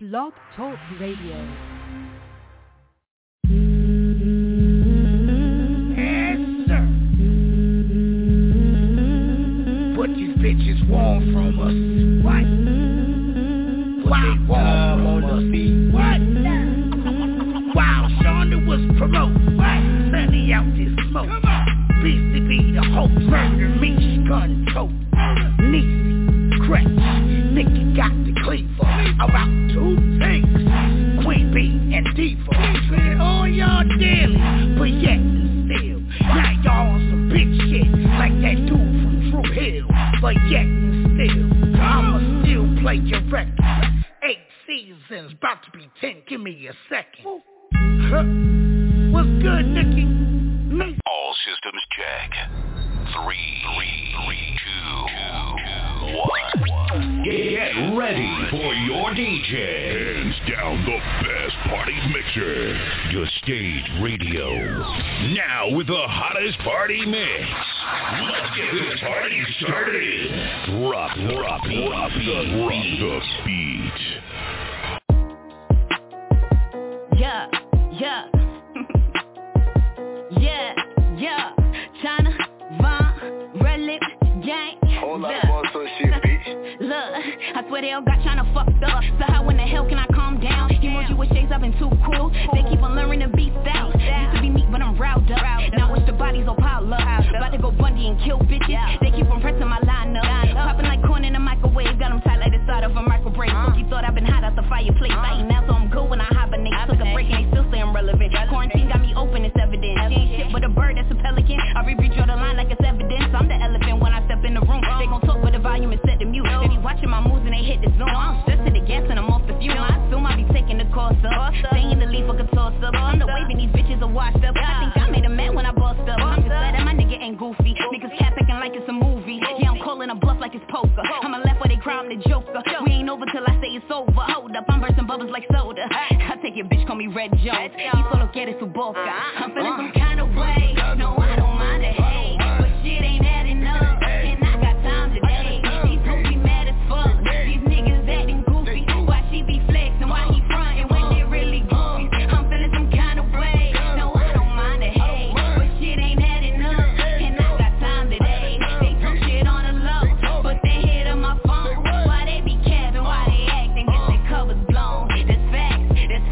Blog Talk Radio. Yes, sir. What these bitches want from us? What? What they want from us? What? While Shonda was promoting, what? Sending out this smoke. BCB, the whole murder, me, gun tote. Niecy, crack, Nicky got the cleaver. About two things, Queen Bee and Diva. Treated all y'all daily, but yet and still. Now y'all on some big shit, like that dude from Drew Hill. But yet and still, I'ma still play your record. 8 seasons, about to be 10, give me a second. Huh? What's good, Nicky? Me. All systems check. 3, 2, 1. Get ready for your DJ. Hands down the best party mixer. Your stage radio. Now with the hottest party mix. Let's get this party started. Drop the beat. Yeah. China, Von, Red Lip, Gang. Whole lot of bullshit shit, bitch. Look, I swear they all got China fucked up. So how in the hell can I calm down? Emoji with shades, I've been too cool. They keep on learning to beat out. Used to be meek, but I'm riled up. Now it's the bodies all pile up. About to go Bundy and kill bitches. They keep on pressing my line up. Popping like corn in a microwave. Got them tight like the side of a microwave. Cookie thought I've been hot out the fireplace. I ain't now, so I'm good when I hibernate. Took a break and they still staying relevant. Quarantine got me open, it's evident. She ain't shit but a bird that's a pelican. I redraw the line like it's evidence. I'm the elephant when I step in the room. They gon' talk but the volume is set to mute. They be watching my moves and they hit the zone. I don't stress to the gas and I'm off the fume. I assume I be taking the course up. Saying the leaf like a toss up. I'm the waving these bitches are washed up. I think I made a man when I bossed up. I'm just glad that my nigga ain't goofy. Niggas cat acting like it's a movie. Yeah, I'm calling a bluff like it's poker. I'm a left where they cry, I'm the joker. We ain't over till I say it's over. Hold up, I'm bursting bubbles like soda. I take your bitch, call me Red Jones. Y solo quieres su boca. I'm feeling some kind of way. No, I don't mind the hate, but shit ain't adding up. And I got time today. These hoes be mad as fuck. These niggas acting goofy. Why she be flexing? Why he frontin' when they really goofy? I'm feeling some kind of way. No, I don't mind the hate, but shit ain't adding up. And I got time today. They took shit on the low, but they hit on my phone. Why they be capping? Why they acting? Get their covers blown. That's facts.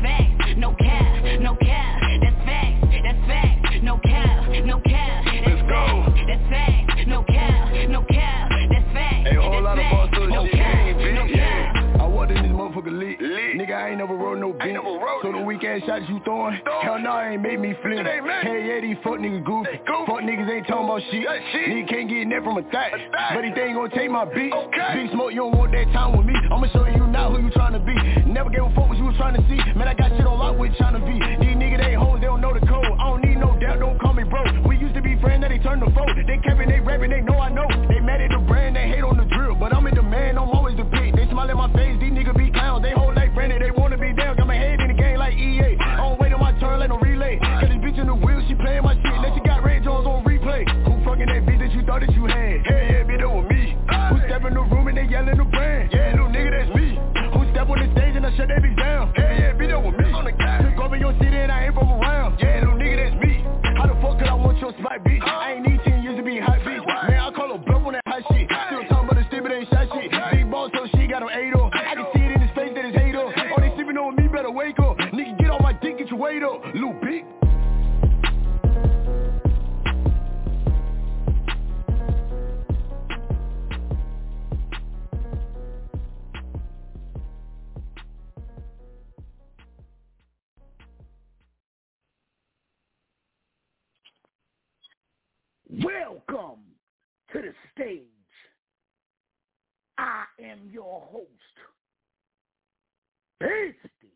No cap. That's facts. No cap. That's facts. That's facts. No cap. That's facts. Hey, a whole lot of bullshit No shit, cap. bitch. Yeah. I walked in this motherfucker lit. Nigga, I ain't never rode no beat. So the weak ass shots you throwing, hell no, I ain't made me flip. Hey, yeah, these fuck niggas goofy. Fuck niggas ain't talking about shit. Nigga can't get that from a thot. But he ain't gonna take my beat. Big smoke, you don't want that time with me. I'ma show you now who you trying to be. Never gave a fuck what you was trying to see. Man, I got shit on lock with China V. These niggas, they hoes, they don't know the code. I don't need no doubt, don't call me bro. We used to be friends, now they turn to foe. They capping, they rapping, they know I know. They mad at the brand, they hate on the drill. But I'm in the man, I'm always the pick. They smile at my face, these niggas be clowns. They hold like Brandon, they wanna be down. Got my head in the game like EA. I don't wait on my turn like no relay. Got this bitch in the wheel, she playing my shit. Let you got Ray Jones on replay. Who fucking that bitch that you thought that you had? Hell yeah, bitch, that was me. Who step in the room and they yelling the brand? Yeah, little nigga, that's me. Who step on the stage and I shut that bitch down? Hell yeah, bitch, that was me. On the guy, took over your city and I ain't from around. Yeah, little nigga, that's me. How the fuck could I want your spot, bitch? I ain't need 10 years to be hot, bitch. Man, I call her bluff on that hot shit. Still talking about the stupid ain't shot shit. Big boss, so she got him 8 up. I can see it in his face that it's hate up. Oh, they sleeping on me, better wake up. Nigga, get on my dick, get your weight up. Lil' bitch. Welcome to the stage. I am your host, Beastie.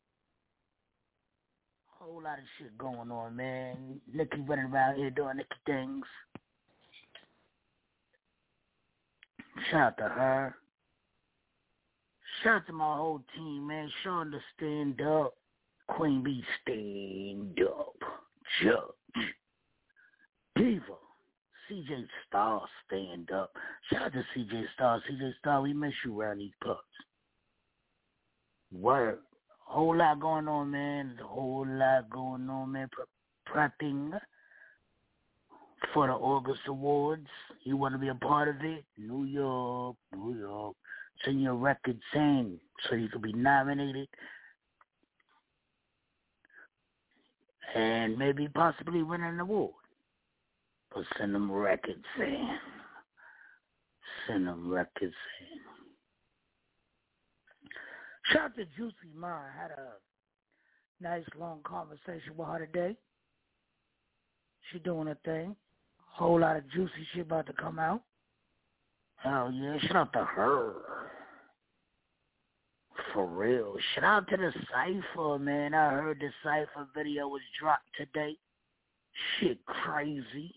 Whole lot of shit going on, man. Nicky running around here doing Nicky things. Shout out to her. Shout out to my whole team, man. Shonda, stand up. Queen Bee, stand up. Judge. Diva. CJ Star, stand up. Shout out to CJ Star. CJ Star, we miss you around these parts. Word. Whole lot going on, man. A whole lot going on, man. Prepping for the August Awards. You want to be a part of it? New York. Send your record in so you can be nominated. And maybe possibly win an award. But send them records in. Send them records in. Shout out to Juicy Ma. I had a nice long conversation with her today. She doing her thing. Whole lot of juicy shit about to come out. Hell yeah. Shout out to her. For real. Shout out to the Cypher, man. I heard the Cypher video was dropped today. Shit crazy.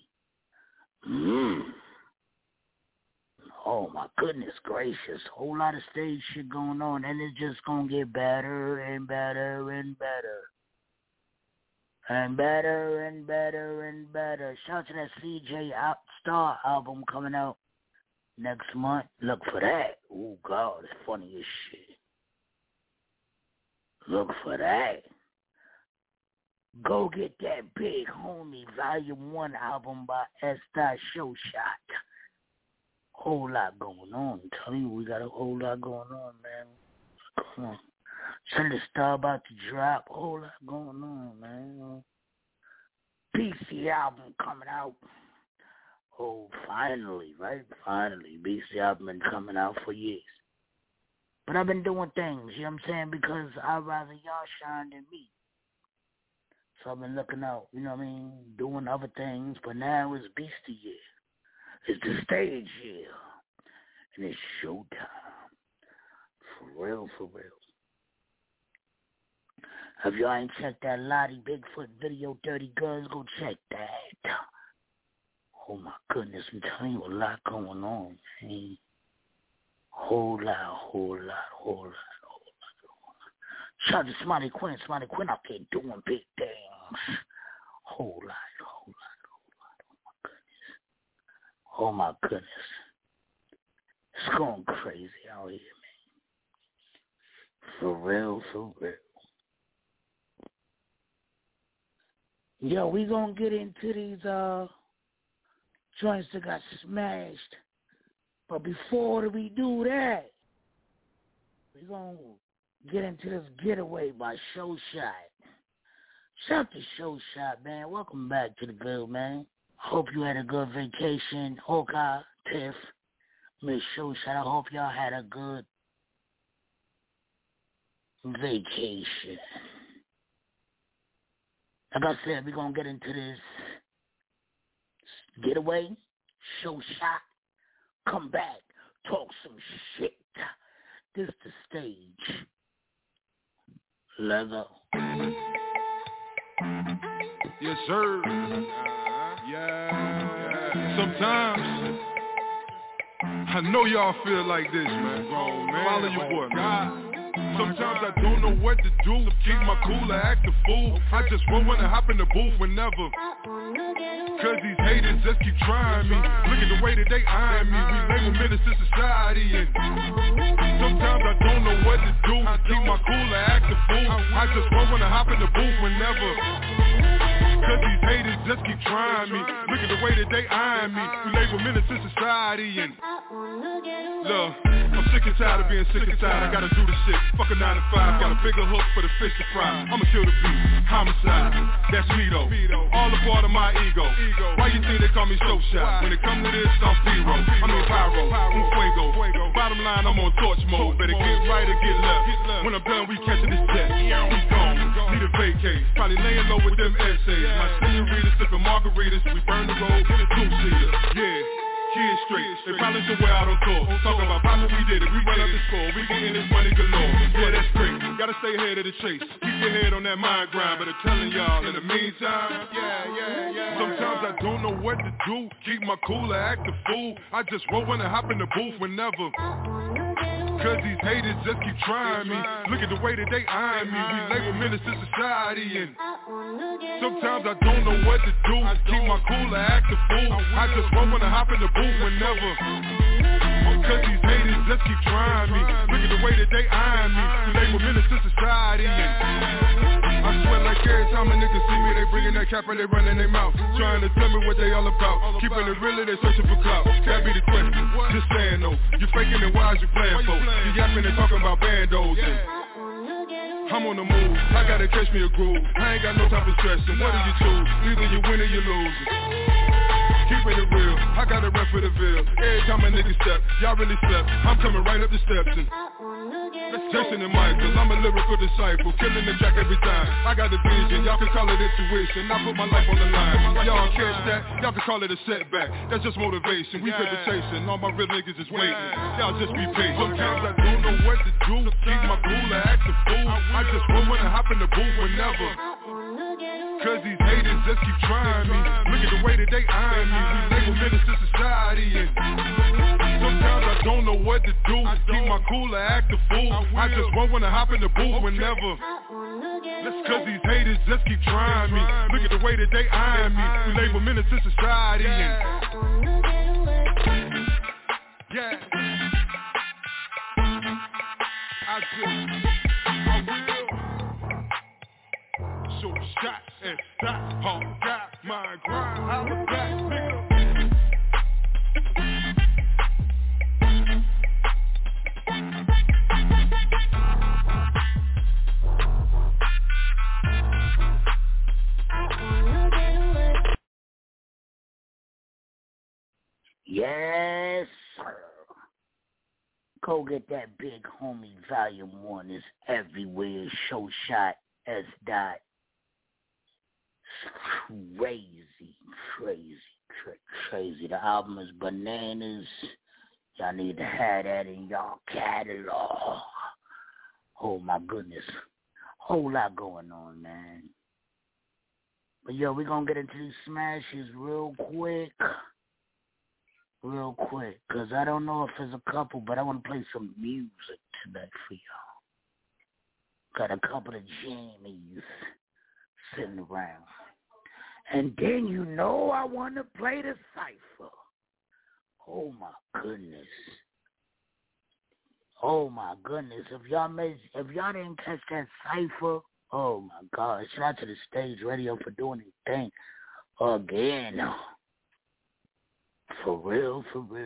Oh my goodness gracious. Whole lot of stage shit going on, and it's just gonna get better and better and better. And better and better and better. Shout out to that CJ Star album coming out next month. Look for that. Oh God, it's funny as shit. Look for that. Go get that Big Homie Volume 1 album by S.Showshot. Whole lot going on. I'm telling you, we got a whole lot going on, man. Come on. Sunday Star about to drop. Whole lot going on, man. BC album coming out. Oh, finally, right? Finally. BC album been coming out for years. But I've been doing things, you know what I'm saying? Because I'd rather y'all shine than me. So I've been looking out, you know what I mean? Doing other things. But now it's Beastie year. It's the stage year. And it's showtime. For real, for real. If y'all ain't checked that Lottie Bigfoot video, Dirty Guns, go check that. Oh my goodness, I'm telling you a lot going on, man. Whole lot. Shout out to Smiley Quinn out there doing big things. Whole lot. Oh my goodness. It's going crazy out here, man. For real. Yo, we gonna get into these joints that got smashed. But before we do that, we gonna get into this Getaway by Showshot. Shout out to Showshot, man. Welcome back to the Ville, man. Hope you had a good vacation. Hawkeye, Tiff, Miss Showshot. I hope y'all had a good vacation. Like I said, we're going to get into this Getaway, Showshot, come back, talk some shit. This the stage. Let's go. Yes, sir. Yeah. Sometimes I know y'all feel like this, man. Follow your boy, man. Sometimes I don't know what to do. Keep my cool or act a fool. I just won't want to hop in the booth whenever. Cause these haters just keep trying me. Look at the way that they eyeing me. We label menace to society. And sometimes I don't know what to do. Keep my cool or act a fool. I just won't want to hop in the booth whenever. Cause these haters just keep trying me. Look at the way that they eyeing me. We label menace to society. And look, I'm sick and tired of being sick and tired. I gotta do the shit. Fuck a 9 to 5. Got a bigger hook for the fish to fry. I'ma kill the beat. Homicide. That's me though. All a part of my ego. Why you think they call me Showshot? When it come to this, I'm Zero. I mean Pyro. Un Fuego. Bottom line, I'm on torch mode. Better get right or get left. When I'm done, we catching this jet. We gone. Need a vacate. Probably laying low with them essays. My senorita sipping margaritas. We burn the road in a two-seater. Yeah. Kids straight, they probably somewhere out on tour. Talk about Papa, we did it, we run up the score. We getting this money galore, yeah that's great. Gotta stay ahead of the chase, keep your head on that mind grind. But I'm telling y'all, in the meantime, sometimes I don't know what to do. Keep my cool or act a fool. I just won't wanna hop in the booth whenever. Cause these haters just keep trying me. Look at the way that they eyeing me. We label menace to society. And sometimes I don't know what to do. Keep my cool or act a fool. I just won't wanna hop in the booth whenever. Cause these haters just keep trying me. Look at the way that they eyeing me. We label menace to society. And I swear like every time a nigga see me, they bringing that cap and they running their mouth, trying to tell me what they all about. Keeping it real, they searching for clout. That be the question. Just saying though, you faking and why is you playing for? You yapping and talking about bandos and I'm on the move, I gotta catch me a groove. I ain't got no time for stressing. What do you choose? Either you win or you lose. Keeping it real, I gotta run for the Ville. Every time a nigga step, y'all really step. I'm coming right up the steps and Jason and Michael, I'm a lyrical disciple, killing the track every time. I got a vision, y'all can call it intuition. I put my life on the line. Y'all catch that, y'all can call it a setback. That's just motivation, we paper chasing. All my real niggas is waiting, y'all just be patient. Sometimes I don't know what to do, keep my cool or act a fool. I just wanna hop in the booth whenever. Cause these haters just keep trying me. Look at the way that they eyeing me. We label menace to society and sometimes I don't know what to do. Keep my cool or act a fool. I just wanna hop in the booth whenever. Cause these haters just keep trying me. Look at the way that they eyeing me. We label menace to society and yeah. I will. So shot and stop, all got my grind. I was back, nigga. Yes, sir. Go get that big homie volume 1. It's everywhere. Show shot S. Dot. Crazy. The album is bananas. Y'all need to have that in y'all catalog. Oh my goodness. Whole lot going on, man. But yo, we gonna get into these smashes real quick. Cause I don't know if there's a couple, but I wanna play some music tonight for y'all. Got a couple of jammies sitting around. And then you know I want to play the cypher. Oh my goodness. If y'all didn't catch that cypher, oh my God. Shout out to the Stage Radio for doing their thing again. For real.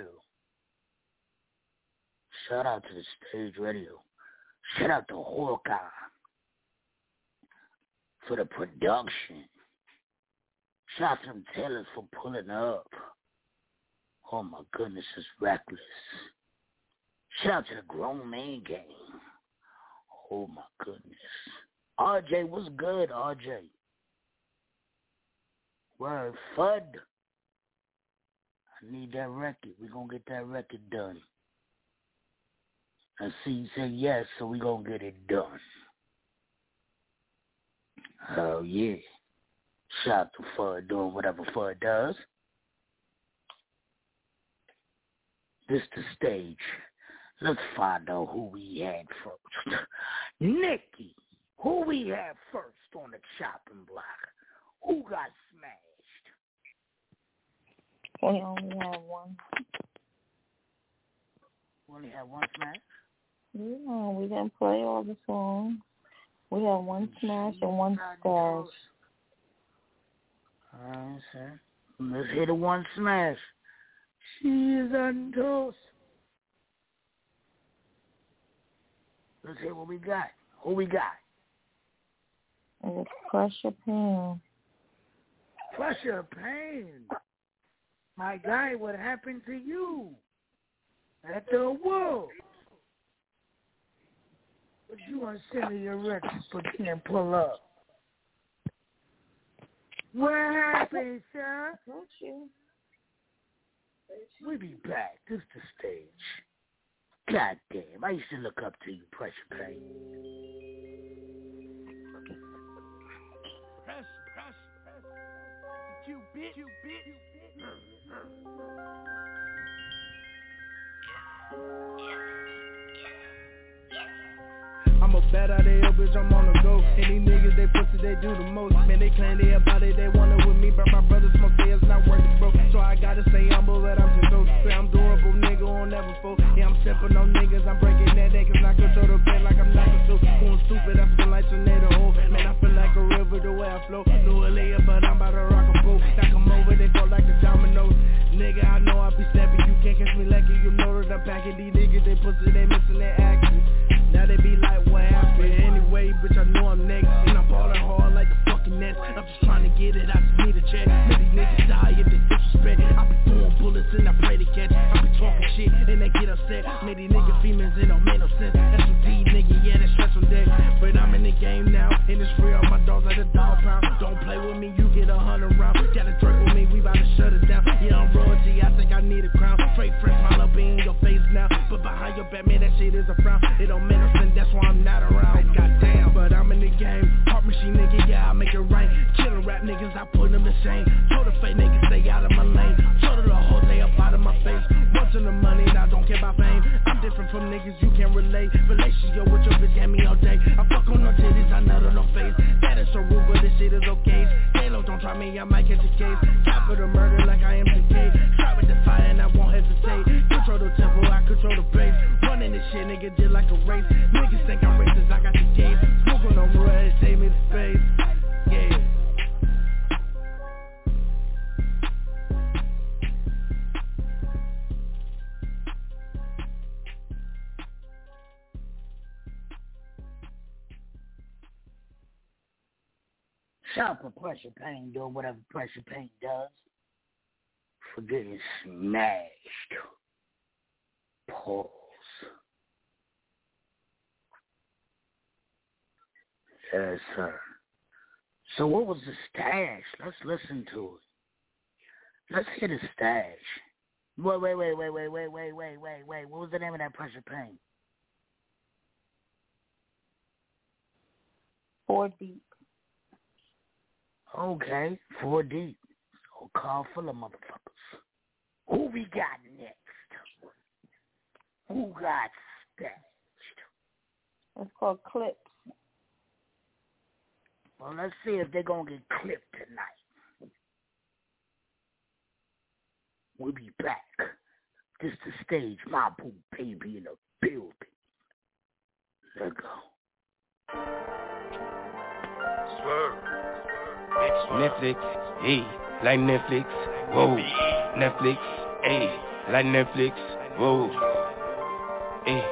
Shout out to the Stage Radio. Shout out to Hawkeye for the production. Shout out to them Taylors for pulling up. Oh my goodness, it's reckless. Shout out to the Grown Man Gang. Oh my goodness. RJ, what's good, RJ? Word, FUD. I need that record. We're going to get that record done. I see you say yes, so we're going to get it done. Oh, yeah. Shout out to FUD doing whatever FUD does. This the stage. Let's find out who we had first. Nikki, who we had first on the chopping block? Who got smashed? We only had one. We only had one smash? Yeah, we didn't play all the songs. We had one smash and one stash. Alright, sir. Let's hit a one smash. She is on toast. Let's hear what we got. Who we got? It's Pressure Pain. Pressure Pain. My guy, what happened to you at the awards? But you want to send me your records but can't pull up. What happened, sir? Don't you? We be back. This is the stage. God damn, I used to look up to you, Pressure Pain. You bitch. I'm a bad out they up, bitch, I'm on the go. And these niggas, they pussy, they do the most. Man, they claim they about it, they want it with me, but my brother smoke, they is not worth it, bro. So I gotta stay humble, but I'm just so straight. I'm durable, nigga, on never fold. Yeah, I'm stepping on niggas, I'm breaking that neck, cause I control the pain like I'm not so. Going stupid, I feel like tornado, oh. Man, I feel like a river the way I flow. No layer, but I'm about to rock a boat. I come over, they fall like the dominoes. Nigga, I know I be snapping, you can't catch me like it. You know that I'm packing these niggas, they pussy, they missing their action. Now they be like, what happened? Anyway, bitch, I know I'm next. And I'm ballin' hard like the fucking Nets. I'm just trying to get it, I just need a check. Make these niggas die if they disrespect. I be throwing bullets and I pray to catch. I be talking shit and they get upset. Make these niggas females, it don't make no sense. That's some D nigga, yeah, that's stress on deck. But I'm in the game now, and it's free, all my dogs at the dog pound. Don't play with me, you get 100 rounds. Got a drink with me, we bout to shut it down. Yeah, I'm royalty, I think I need a crown. Straight fresh, smile up in your face now. But behind your back, man, that shit is a frown. It don't make no sense, that's why I'm not around. Goddamn, but I'm in the game. Heart machine nigga, yeah, I make it rain. Killing rap niggas, I put them to shame. Told the fake niggas, stay out of my lane. Told the whole day up out of my face. Watching the money, and I don't care about fame. I'm different from niggas, you can't relate. Relationship with your bitch, get me all day. I fuck on no titties, I nut on no face. That is so rude, but this shit is okay. Halo, don't try me, I might catch a case. Cap for the murder like I am TK. Try with the fire and I won't hesitate. Control the tempo, I control the bass. Running this shit, nigga, just like a race. Niggas think I'm racist, I got the game. Smoking on red, save me the space. Yeah. Shout for Pressure Pain doing whatever Pressure Pain does for getting smashed. Pause. Yes, sir. So what was the stash? Let's listen to it. Let's hear the stash. Wait. What was the name of that Pressure Pain? 4 Deep. Okay, 4 Deep. So car full of motherfuckers. Who we got next? Who got stashed? It's called Clips. Well, let's see if they're going to get clipped tonight. We'll be back. This the stage. My boo baby in the building. Let go. Swerve. Netflix, hey, like Netflix, whoa. Netflix, hey, like Netflix, whoa. Hey.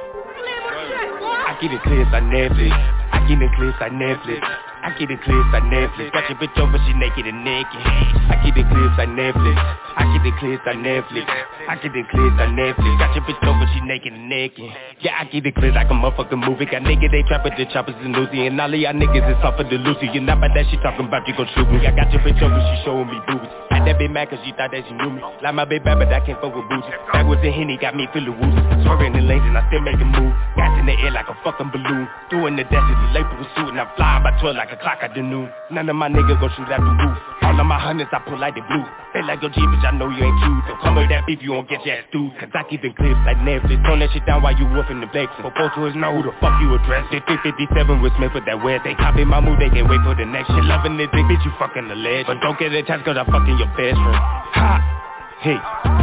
I get it clear like Netflix. I get it clear like Netflix. I get it clear like Netflix. Got your bitch over, she naked and naked. I get it clear like Netflix. I get it clear like Netflix. I get it clear like Netflix. Got your bitch over, she naked and naked. Yeah, I get it clear like a motherfucking movie. Got niggas, they trapping the choppers and Lucy. And all of y'all niggas is off of the Lucy. You're not about that shit talking about you gon' shoot me. I got your bitch over, she showing me boobies. Had that bitch mad cause she thought that she knew me. Like my baby bad, but I can't fuck with boozy. Backwards and Henny got me feeling woozy. Swerving in lanes and I still make a move. Gas in the air like a fucking balloon. Doing the dash in the late pursuit. And I'm flying by 12 like a clock at the noon. None of my niggas gon' shoot at the roof. All of my hundreds I pull like the blue. Feel like your G, bitch, I know you ain't cute. So come with that beef, you won't get your ass through. Cause I keep it clips like Netflix. Turn that shit down while you woofing the blacks. Propose to his know who the fuck you address. They 357 with Smith with that weird. They copy my move, they can't wait for the next shit. Loving this dick, bitch, you fucking the ledge. But don't get attached cause I fucking your best friend. Ha! Hey.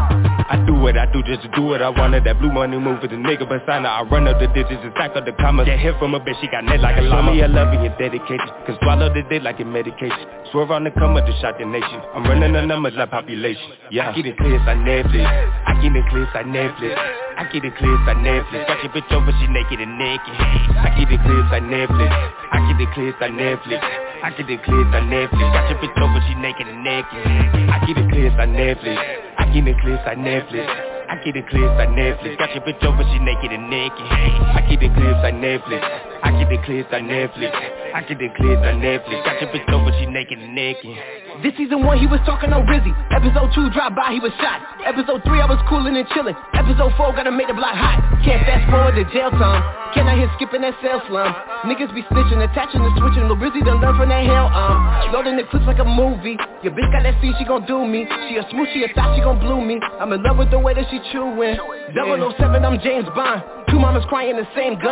I do what I do just to do what I wanted. That blue money move for the nigga beside her. I run up the digits and stack up the commas. Get hit from a bitch, she got net like a llama. Show me your love and your dedication. Cause swallow the dick like your medication. Swerve on the come up to shot the nation. I'm running the numbers like population. Yeah, I get it clear like Netflix. I get it clear like Netflix. I get it clear like Netflix. Got your bitch over, she naked and naked. I get it clear like Netflix. I get it clear like Netflix. I get it clear like Netflix. Got your bitch over, she naked and naked. I get it clear like Netflix. I get it clear like Netflix. I get it clear like Netflix. Got your bitch over, she naked and naked. I get it clear like Netflix. I get it clear like Netflix. I get it clear like Netflix. Got your bitch over, she naked and naked. This season 1 he was talking on Rizzy. Episode 2 dropped by, he was shot. Episode 3 I was coolin' and chillin'. Episode 4 gotta make the block hot. Can't fast forward to jail time. Can I hear skipping that cell slum? Niggas be snitching, attaching and switching. Lil Rizzy done learn from that hell loading the clips like a movie. Your bitch got that C, she gon' do me. She a smooth, she a thot, she gon' blue me. I'm in love with the way that she chewin'. 007, I'm James Bond. 2 mamas crying the same gun.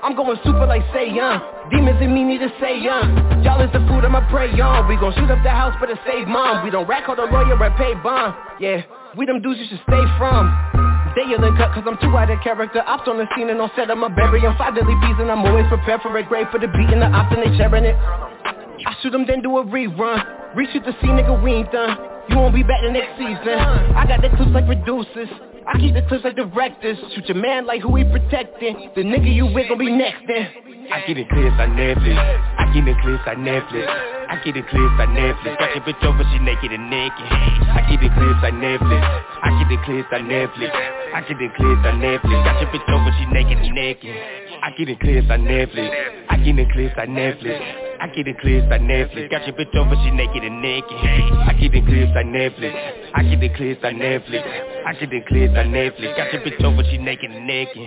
I'm going super like Saiyan. Demons in me need to say young. Y'all is the food I'ma pray on. We gon' shoot up the house but to save mom. We don't rack on the lawyer or pay bond. Yeah, we them dudes you should stay from. They yelling cut cause I'm too out of character. Ops on the scene and on set I'ma bury them. 5 deadly bees and I'm always prepared for a grave. For the beat and the ops and they sharing it. I shoot them then do a rerun. Reshoot the scene nigga we ain't done. You won't be back the next season. I got the clips like producers. I keep the clips like directors. Shoot your man like who he protecting. The nigga you with gon' be next then. I get the clips on Netflix. I get the clips on Netflix. I get the clips on Netflix. Got your bitch over, she naked and naked. I get the clips on Netflix. I get the clips on Netflix. I get the clips on Netflix. Got your bitch over, she naked and naked. I get the clips on Netflix. I get the clips on Netflix. I get the clips on Netflix. Got your bitch over, she naked and naked. I get the clips on Netflix. I get the clips on Netflix. I get the clips on Netflix. Got your bitch over, she naked and naked.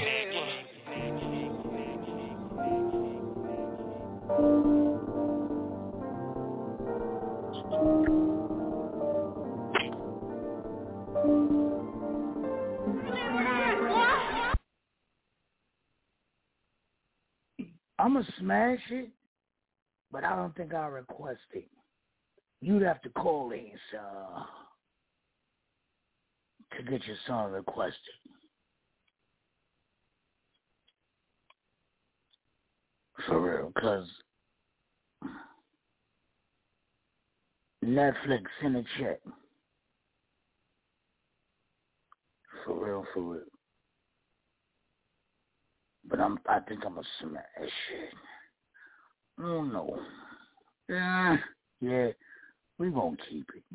I'ma smash it, but I don't think I'll request it. You'd have to call in, to get your song requested. For real, cause Netflix send a check. For real, for real. But I think I'm gonna smash it. I don't know. Yeah, we gonna keep it.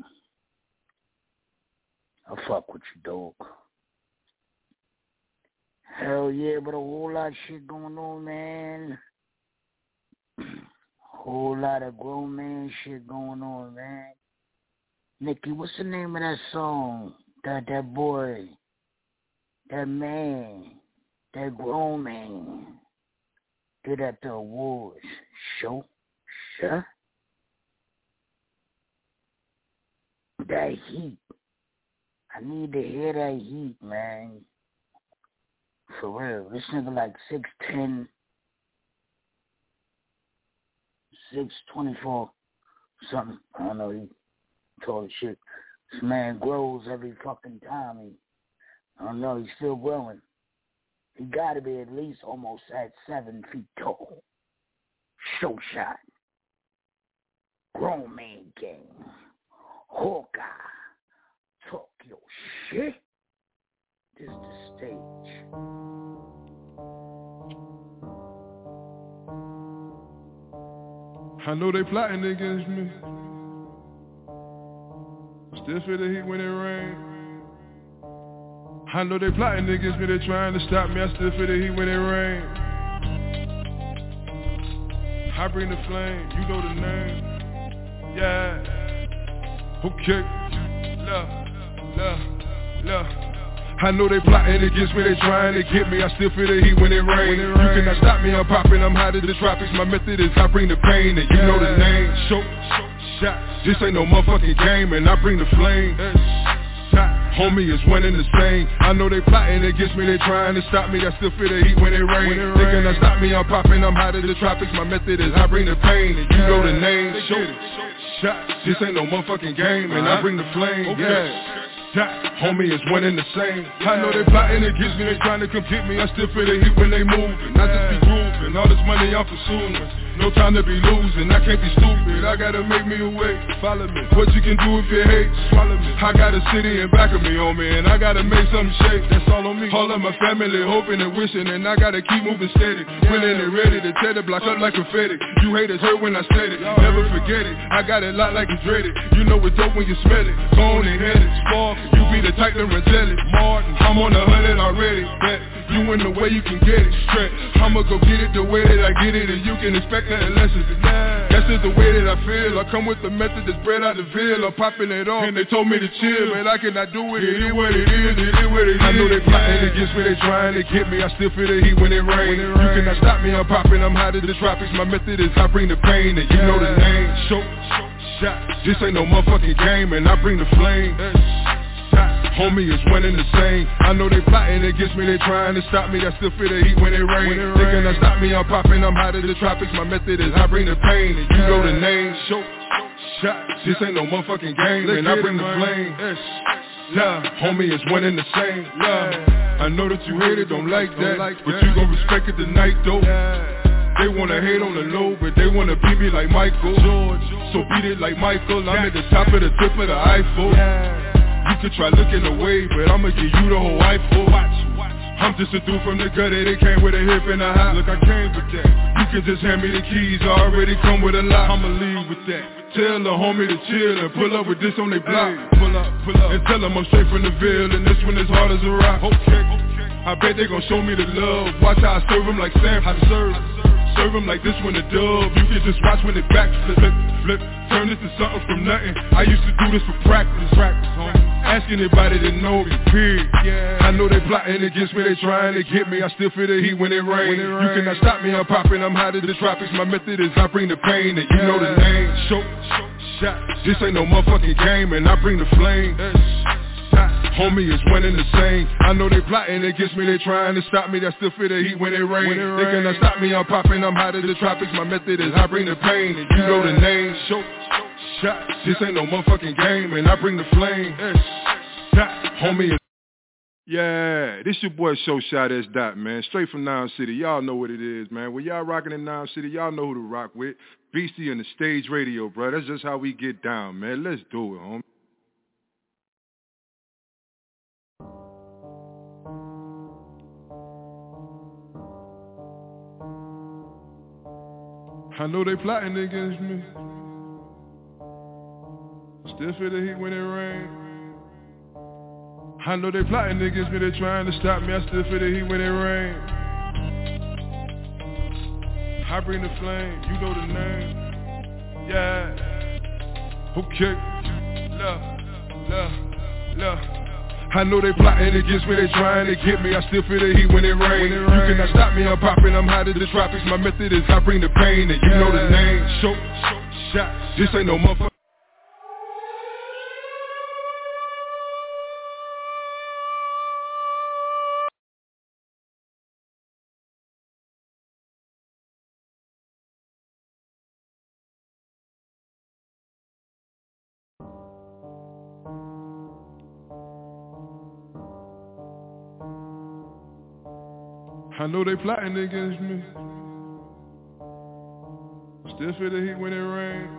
I fuck with you, dog. Hell yeah, but a whole lot of shit going on, man. Whole lot of grown man shit going on, man. Nikki, what's the name of that song? That boy, that man, that grown man did at the awards show? Sure. That heat. I need to hear that heat, man. For real. This nigga like 6'10", 6'24", something. I don't know, he tall as shit. This man grows every fucking time. I don't know, he's still growing. He gotta be at least almost at 7 feet tall. Show shot. Grown man game. Hawkeye. Talk your shit. This is the stage. I know they plotting against me. Still feel the heat when it rain. I know they plotting against me, they trying to stop me. I still feel the heat when it rain. I bring the flame, you know the name. Yeah. Okay. Look. I know they plotting against me, they trying to get me. I still feel the heat when it rain. You cannot stop me, I'm popping, I'm hot as the tropics. My method is I bring the pain, and you know the name. Show shot. This ain't no motherfucking game, and I bring the flame. Homie is one and the same. I know they plotting against me, they trying to stop me. I still feel the heat when it rain. They cannot stop me, I'm popping, I'm hot as the tropics. My method is I bring the pain, and you know the name. Show shot. This ain't no motherfucking game, and I bring the flame. Yeah. Homie is one and the same. I know they plotting against me, they trying to come get me. I still feel the heat when they moving. I just be grooving, all this money I'm pursuing. No time to be losing, I can't be stupid. I gotta make me a way, follow me. What you can do if you hate, swallow me. I got a city in back of me, oh man. I gotta make something shake, that's all on me. All of my family hoping and wishing, and I gotta keep moving steady. Winning and ready to tear the block up like confetti. You haters hurt when I said it, never forget it. I got it locked like it's dreaded. You know it's dope when you smell it. Gone and headed, spark. You be the type to reject it. Martin, I'm on 100 already. Bet you in the way you can get it. Stretch, I'ma go get it the way that I get it, and you can expect nothing less of it. That's just the way that I feel. I come with the method that's bred out the veil. I'm popping it off, and they told me to chill. Man, I cannot do it. It is what it is. It is what it is. I know they plotting against me, they trying to get me. I still feel the heat when it rain. You cannot stop me. I'm popping. I'm hot as the tropics. My method is I bring the pain, and you know the name. Show shot. This ain't no motherfucking game, and I bring the flame. Homie is one and the same. I know they plotting against me, they trying to stop me. I still feel the heat when it rains. They cannot stop me, I'm popping, I'm hot as the tropics. My method is I bring the pain, and you know the name. Shot, this ain't no motherfucking game, and I bring the flame. Nah, homie is one and the same. Nah, I know that you hate it, don't like that, but you gon' respect it tonight though. They wanna hate on the low, but they wanna beat me like Michael George. So beat it like Michael, I'm at the top of the tip of the Eiffel. You could try looking away, but I'ma give you the whole Eiffel. I'm just a dude from the gutter, they came with a hip and a hop. Look, I came with that. You can just hand me the keys, I already come with a lock. I'ma leave with that. Tell the homie to chill and pull up with this on they block. Pull up, and tell them I'm straight from the Ville, and this one is hard as a rock. Okay, I bet they gon' show me the love. Watch how I serve them like Sam. How to serve them like this one a dub. You can just watch when it backflip, flip. Turn this to something from nothing. I used to do this for practice, homie. Ask anybody that know me, period. I know they plotting against me, they trying to get me. I still feel the heat when it rains. You cannot stop me, I'm popping, I'm hot as the tropics. My method is I bring the pain, and you know the name. Shot, this ain't no motherfucking game, and I bring the flame. Homie is one and the same. I know they plotting against me, they trying to stop me. I still feel the heat when it rains. They cannot stop me, I'm popping, I'm hot as the tropics. My method is I bring the pain, and you know the name. Shot, this ain't no motherfucking game, and I bring the flame. Homie is... Yeah, this your boy Show Shot S. Dot, man. Straight from Nam City. Y'all know what it is, man. When y'all rocking in Nam City, y'all know who to rock with. Beastie and the Stage Radio, bro. That's just how we get down, man. Let's do it, homie. I know they plotting against me. Still feel the heat when it rains. I know they plotting against me, they trying to stop me. I still feel the heat when it rains. I bring the flame, you know the name. Yeah. Okay. Look. I know they plotting against me, they trying to get me. I still feel the heat when it rains. You cannot stop me, I'm popping, I'm hot as the tropics. My method is I bring the pain, and you know the name. Shot, this ain't no motherfucker. I know they plotting against me. Still feel the heat when it rains.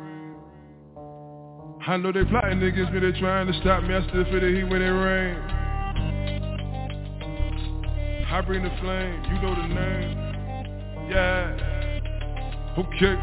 I know they plotting against me, they trying to stop me. I still feel the heat when it rains. I bring the flame, you know the name. Yeah. Okay.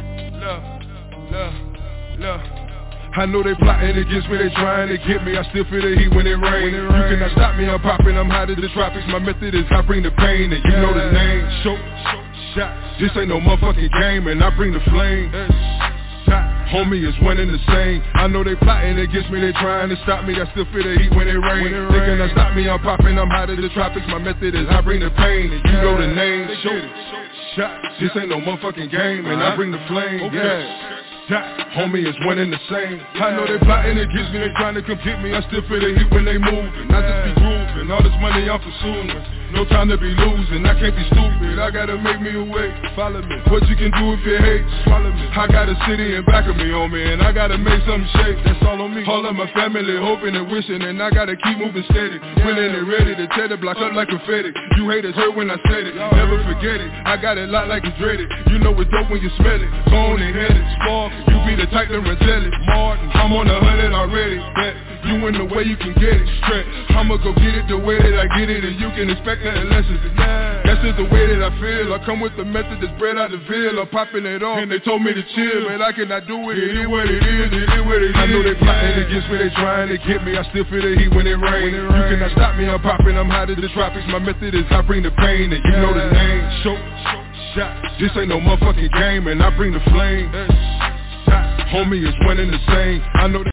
Look. I know they plotting against me, they trying to get me. I still feel the heat when it rains. You cannot stop me, I'm popping, I'm hot as the tropics. My method is I bring the pain, and you know the name. Shot, this ain't no motherfucking game, and I bring the flame. Homie is one and the same. I know they plotting against me, they trying to stop me. I still feel the heat when it rains. They cannot stop me, I'm popping, I'm hot as the tropics. My method is I bring the pain, and you know the name. Shot, this ain't no motherfucking game, and I bring the flame. Yeah. Homie is one and the same. I know they plotting against me, they trying to compete me. I still feel the heat when they moving. I just be grooving, all this money I'm pursuing. No time to be losing, I can't be stupid. I gotta make me awake, follow me. What you can do if you hate, swallow me. I got a city in back of me, homie, and I gotta make something shake. That's all on me. All of my family hoping and wishing, and I gotta keep moving steady. When they ready to tear the block up like confetti. You haters heard when I said it, never forget it. I got it locked like it's dreaded. You know it's dope when you smell it. Bone and headed, spark. You be the type to reject it. Martin, I'm on 100 already. Bet you in the way you can get it. Stretch, I'ma go get it the way that I get it, and you can expect nothing less. That's just the way that I feel. I come with the method that's bred out the Ville. I'm popping it off, and they told me to chill, man. I cannot do it. It is what it is. It is what it is. I know they plotting against me, they trying to get me. I still feel the heat when it rains. You cannot stop me. I'm popping. I'm hot as the tropics. My method is I bring the pain, and you know the name. Shot. This ain't no motherfucking game, and I bring the flame. Homie is one and the same. I know that.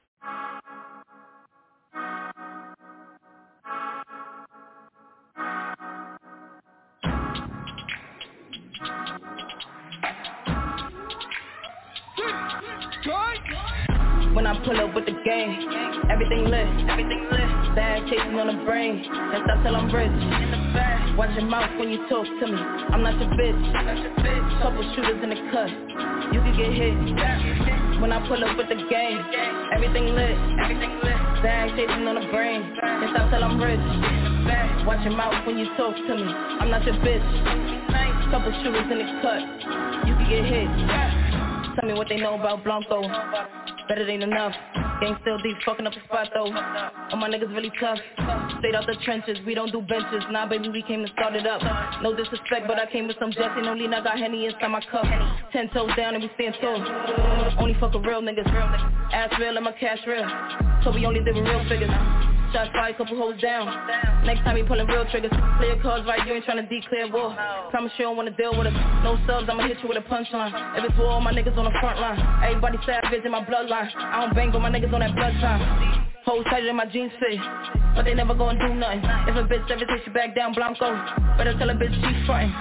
When I pull up with the gang, everything lit. Bag chasing on the brain, and stop till I'm rich. Watch your mouth when you talk to me, I'm not your bitch. Couple shooters in the cut, you can get hit. When I pull up with the gang, everything lit. Bag chasing on the brain, and stop till I'm rich. Watch your mouth when you talk to me, I'm not your bitch. Couple shooters in the cut, you can get hit. Tell me what they know about Blanco, better than enough. Gang still deep, fucking up the spot though. All my niggas really tough. Straight out the trenches, we don't do benches. Nah baby, we came to start it up. No disrespect, but I came with some Jesse. No lean, I got Henny inside my cup. 10 toes down and we stand tall. Only fuck with real niggas. Ass real and my cash real. So we only live with real figures. Shots fired, couple hoes down. Next time we pulling real triggers. Play your cards right, you ain't tryna declare war. Promise you don't wanna deal with us. No subs, I'ma hit you with a punchline. If it's war, my niggas on the front line. Everybody savage in my bloodline. I don't bang, but my niggas on that blood time. Hoes tighter than my jeans fit, but they never gonna do nothing. If a bitch ever takes you back down, Blanco, better tell a bitch she's frontin'.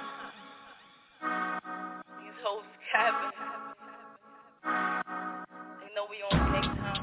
These hoes capping. They know we on gang time.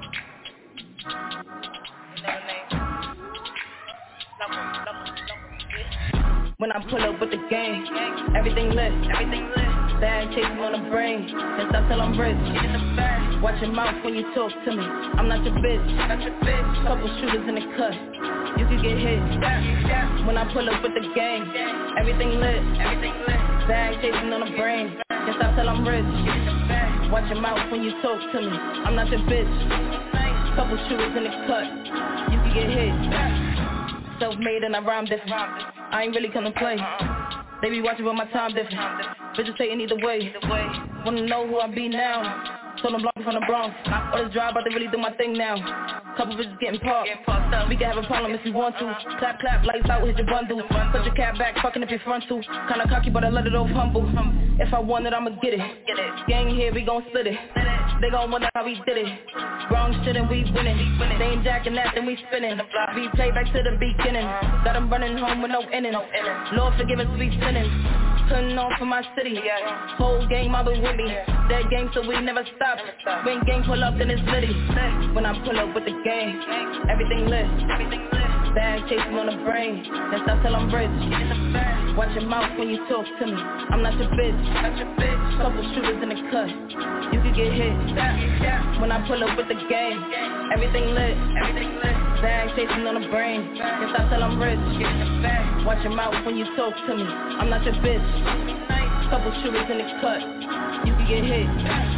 When I pull up with the gang, everything lit. Bag chasing on the brain, and stop till I'm rich. Watch your mouth when you talk to me, I'm not your bitch. Couple shooters in the cut, you can get hit. When I pull up with the gang, everything lit. Bag chasing on the brain, and stop till I'm rich. Watch your mouth when you talk to me, I'm not your bitch. Couple shooters in the cut, you can get hit. Self-made and I rhyme different, I ain't really come to play. They be watching but my time different, bitches hating either way. Wanna know who I be now? Told them block from the Bronx, or this drive, but they really do my thing now. Couple bitches getting popped, we can have a problem if you want to. Clap, clap, lights out, hit your bundle. Put your cap back, fucking if you're frontal. Kinda cocky, but I let it off humble. If I want it, I'ma get it. Gang here, we gon' split it. They gon' wonder how we did it. Wrong shit and we winning. They ain't jacking that, then we spinning. We play back to the beginning. Got them running home with no innings. Lord forgive us, we sinning. Putting on for my city. Whole game, I been with me. That game, so we never stop. When gang pull up, then it's litty. When I pull up with the gang, everything lit. Bag chasing on the brain, and stop till I'm rich. Watch your mouth when you talk to me, I'm not your bitch. Couple shooters in the cut, you can get hit. When I pull up with the gang, everything lit. Bag chasing on the brain, and stop till I'm rich. Watch your mouth when you talk to me, I'm not your bitch. Couple shooters in the cut, you can get hit.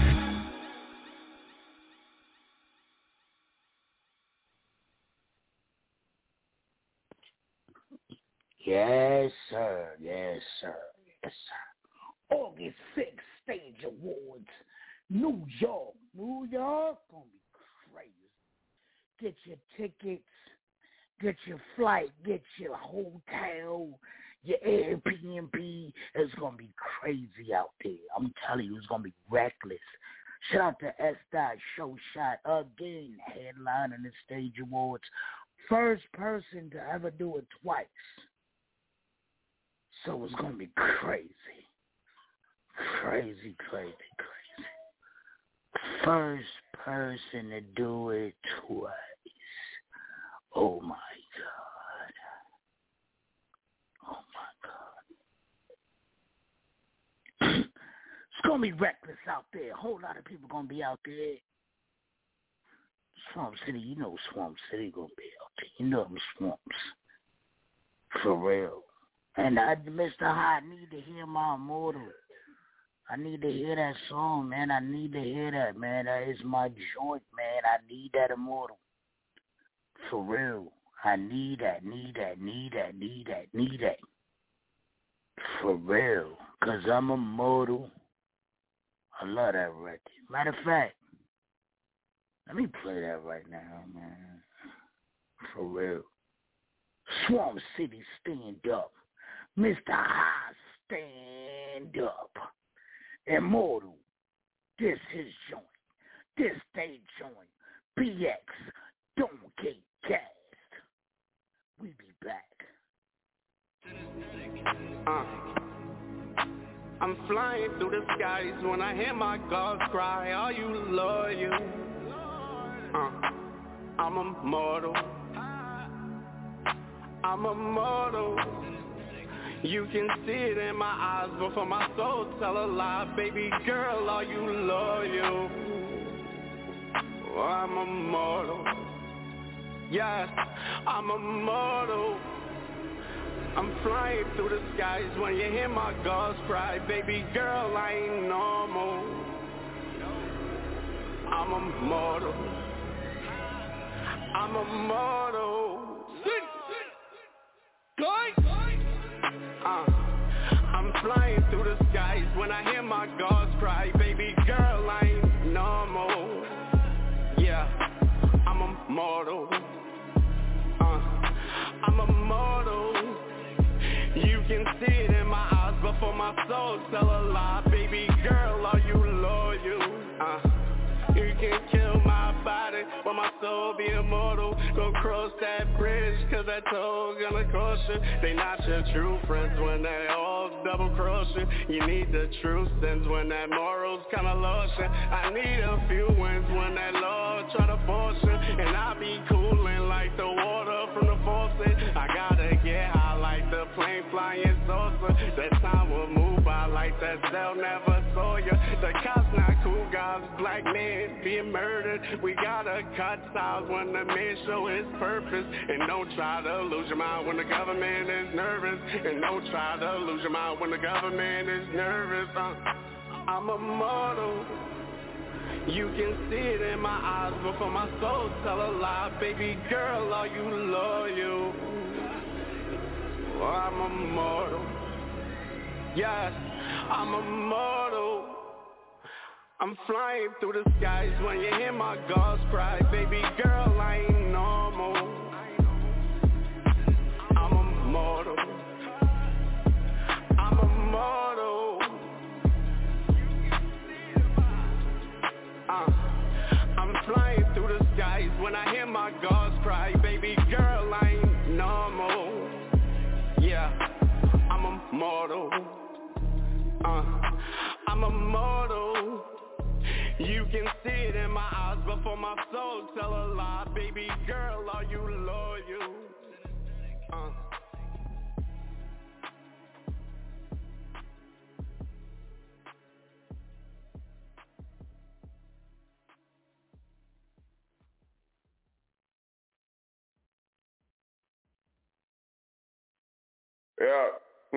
Yes, sir. Yes, sir. Yes, sir. August 6th, Stage Awards, New York. New York, gonna be crazy. Get your tickets, get your flight, get your hotel, your Airbnb. It's gonna be crazy out there. I'm telling you, it's gonna be reckless. Shout out to S. Show Shot again, headlining the Stage Awards. First person to ever do it twice. So it's going to be crazy. Crazy. First person to do it twice. Oh, my God. Oh, my God. It's going to be reckless out there. A whole lot of people going to be out there. Swamp City, you know Swamp City going to be out there. You know them swamps. For real. And Mr. Hot, I need to hear my Immortal. I need to hear that song, man. I need to hear that, man. That is my joint, man. I need that Immortal. For real. I need that. For real. Because I'm immortal. I love that record. Matter of fact, let me play that right now, man. For real. Swamp City, stand up. Mr. High, stand up. Immortal, this his joint. This they joint. BX, don't get gassed. We be back. I'm flying through the skies when I hear my gods cry. Are you loyal? I'm immortal. I'm immortal. You can see it in my eyes before my soul tell a lie. Baby girl, are you loyal? Oh, I'm immortal. Yes, I'm immortal. I'm flying through the skies when you hear my gulls cry. Baby girl, I ain't normal. I'm immortal. I'm immortal. I'm flying through the skies when I hear my gulls cry. Baby girl, I ain't normal. Yeah, I'm immortal. I'm immortal. You can see it in my eyes before my soul tell a lie. Baby girl, are you loyal? You can kill my body, but my soul be immortal. Don't cross that bridge, cause that toll gonna cost you. They not your true friends when they all double cross you. You need the true sins when that morals kinda lost you. I need a few wins when that Lord try to force you. And I be cooling like the water from the faucet. I gotta get high like the plane flying saucer. That time will move by like that cell never saw you. The cops not cool guys, black men being murdered. We gotta cut ties when the man show his purpose. And don't try to lose your mind when the government is nervous. And don't try to lose your mind when the government is nervous. I'm immortal. You can see it in my eyes before my soul tell a lie. Baby girl, are you loyal? Oh, I'm immortal. Yes, I'm immortal. I'm flying through the skies when you hear my gulls cry. Baby girl, I ain't normal. I'm immortal. I'm immortal. I'm flying through the skies when I hear my gulls cry. Baby girl, I ain't normal. Yeah, I'm immortal. I'm immortal. You can see it in my eyes before my soul tell a lie. Baby girl, are you loyal? Yeah.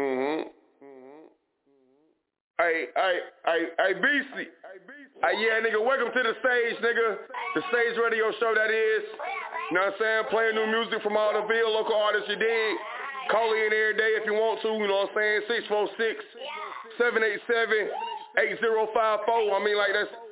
Hey, BC. Yeah, nigga, welcome to the stage, nigga. The stage radio show, that is. You know what I'm saying? Playing new music from all the Ville local artists, you dig? Call in every day if you want to, you know what I'm saying? 646-787-8054. I mean, like, that's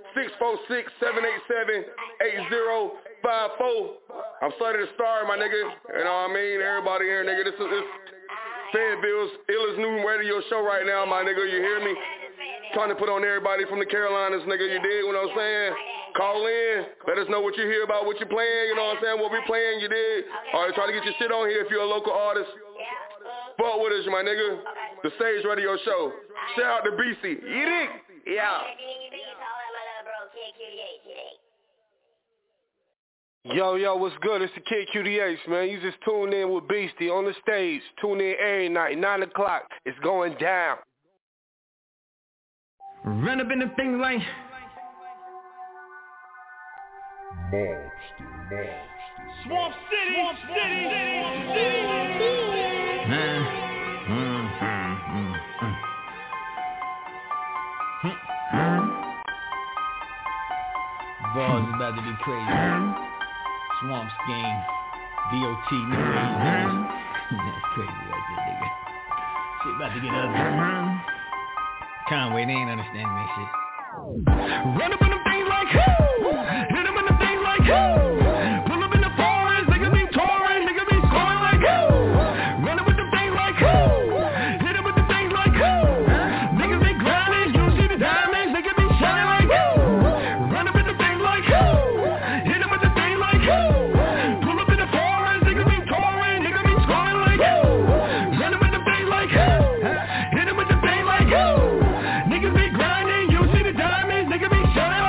646-787-8054. I'm starting to start, my nigga. You know what I mean? Everybody here, nigga. This is Fayetteville's illest new radio show right now, my nigga. You hear me? Trying to put on everybody from the Carolinas, nigga. You dig what I'm saying? Call in. Let us know what you hear about what you're playing. You know what I'm saying? What we playing, you dig? All right, try to get your shit on here if you're a local artist. Fuck with us, my nigga. The Stage Radio Show. Shout out to BC. You dig? Yeah. Yo, what's good? It's the Kid QDH, man. You just tuned in with Beastie on the stage. Tune in every night, 9 o'clock. It's going down. Run up in the thing like Swamp City. Bars is about to be crazy. Swamp Gang, DOT, nigga. That's crazy right there, nigga. Shit about to get ugly. Conway, they ain't understanding that shit. Run up in them things like who? Hit them in the things like who? Pull up in the forest, nigga be touring, nigga be scoring like who? Run up with them things like who? Hit them with the things like who? Niggas be grinding, you see the diamonds, nigga be shining like who? Run up in the things like who? Hit them with the things like who? Pull up in the forest, nigga be touring, nigga be scoring like who? Run up with them things like who? Hit them with the things like who? Niggas be grinding, you see the diamonds, niggas be shining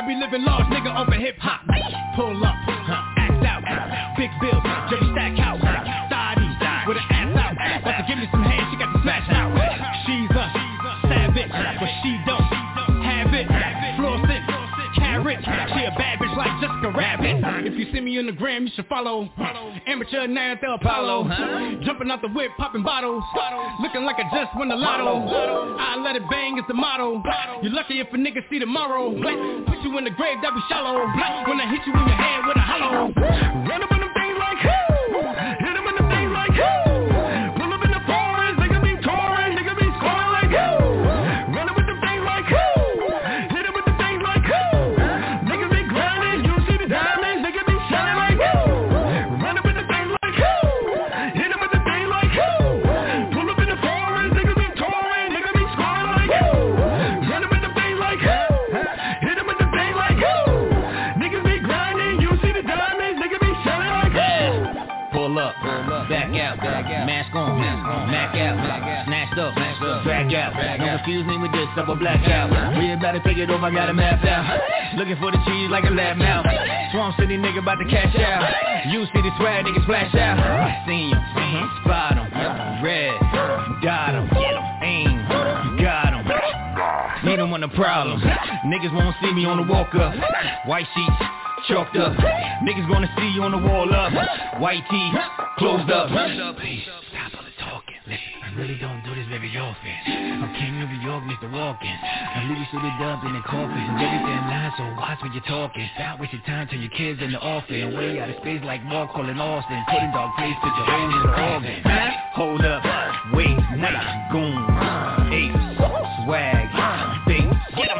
be living large, nigga, off of hip-hop. Pull up, act out, big bill, Jerry Stack house, thotty, with an ass out. About to give me some hands, she got the smash out. She's a savage, but she don't have it. Flossing, carrot, she a bad bitch like Jessica Rabbit. If you see me on the gram, you should follow. Amateur now at the Apollo. Jumping out the whip, popping bottles. Looking like I just won the lotto. I let it bang is the motto. You're lucky if a nigga see tomorrow. Put you in the grave, that be shallow. When I hit you in your head with a hollow. Run up on them things like who? Hit them in the things like who? Pull up in the forest, nigga be touring, nigga be scoring like who? Run up with them things like who? Hit them with the things like who? Nigga be grinding, you see the diamonds, nigga be shining like who? Run up with the things like who? Hit them with the things like who? Pull up in the forest, nigga be touring, nigga be scoring like who? Run up with the things like who? Hit them with the things like who? Niggas be grinding, you see the diamonds, nigga be shining like who? Pull up, back out, mask on, Mac out, snatched up, drag out. Don't confuse me with this, double blackout. We about to take it over, I got it mapped out. Looking for the cheese like a lab mouth. Swamp City nigga about to cash out. You see the swag, nigga splash out. I seen him, spot him, red, got him, aim, got him. Need him on the problem. Niggas won't see me on the walk up. White sheets, chalked up. Niggas gonna see you on the wall up. White tee, closed up. Please, stop all the talking. I really don't do this very often. I'm king of New York, Mr. Walking. I leave you suited up in the coffins and everything lies, so watch when you're talking. Stop wasting time till your kids in the office. Way out of space like Mark calling Austin. Put in dark place, put your holes in the organ. Hold up, wait, night, goon, apes, swag, face,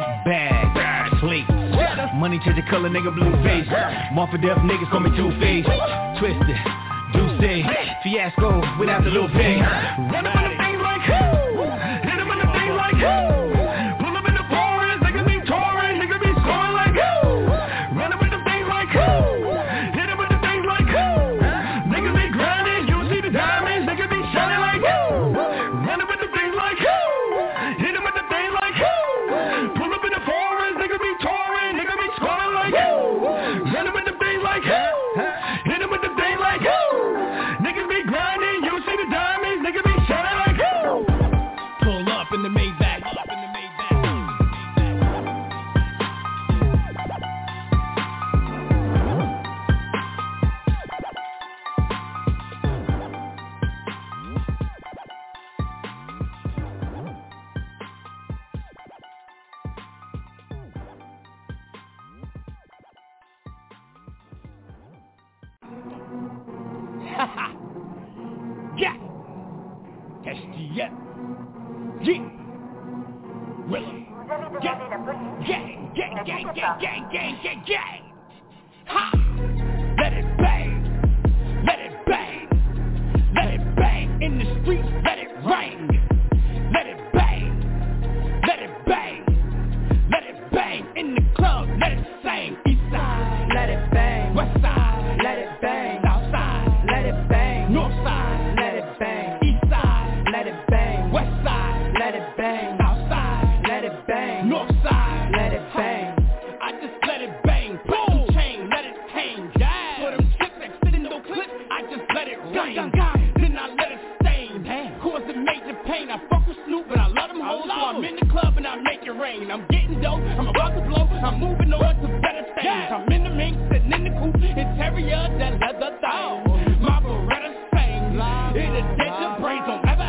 bag, plate. Money change the color, nigga, blue face. Mark for death, niggas call me Two-Face. Twisted, Juicy, Fiasco, without the little pig. Run up on the things like who? Hit them on the things like who? Pull up in the forest, nigga be touring, nigga be scoring like who? Run up with the things like who? Hit them with the things like who? Niggas be grinding, you see the diamonds, nigga be shining like who? Run up with the things like who? Hit them with the things like who? Pull up in the forest, nigga be touring, nigga be scoring like who? Run up with the things like who? Hit them with the things like who? Niggas be grinding, you see the diamonds, nigga be shining like who? Pull up in the Maybach. Yeah. STF. Yeah. Willow. Gang. Ha. Let it bang. Let it bang. Let it bang. In the streets, let it rain. Let it bang. Let it bang. Let it bang. In the club, let it sing. East side, let it bang. West side, let it bang. South side, let it bang. North side, let it bang. East side, let it bang. West side, let it bang. South side, let it bang. North side, let it bang. I just let it bang. Boom, chain, let it hang. Yeah. For them chicks that sit in no clip, I just let it rain. Then I let it stain. Causing major pain. I fuck with Snoop, but I love them hoes. So I'm in the club and I make it rain. I'm getting dope, I'm about to blow. I'm moving on to better things. I'm in the mink, sitting in the coupe. Interior, that leather thong. My Beretta sing. It'll dead your brains. Don't ever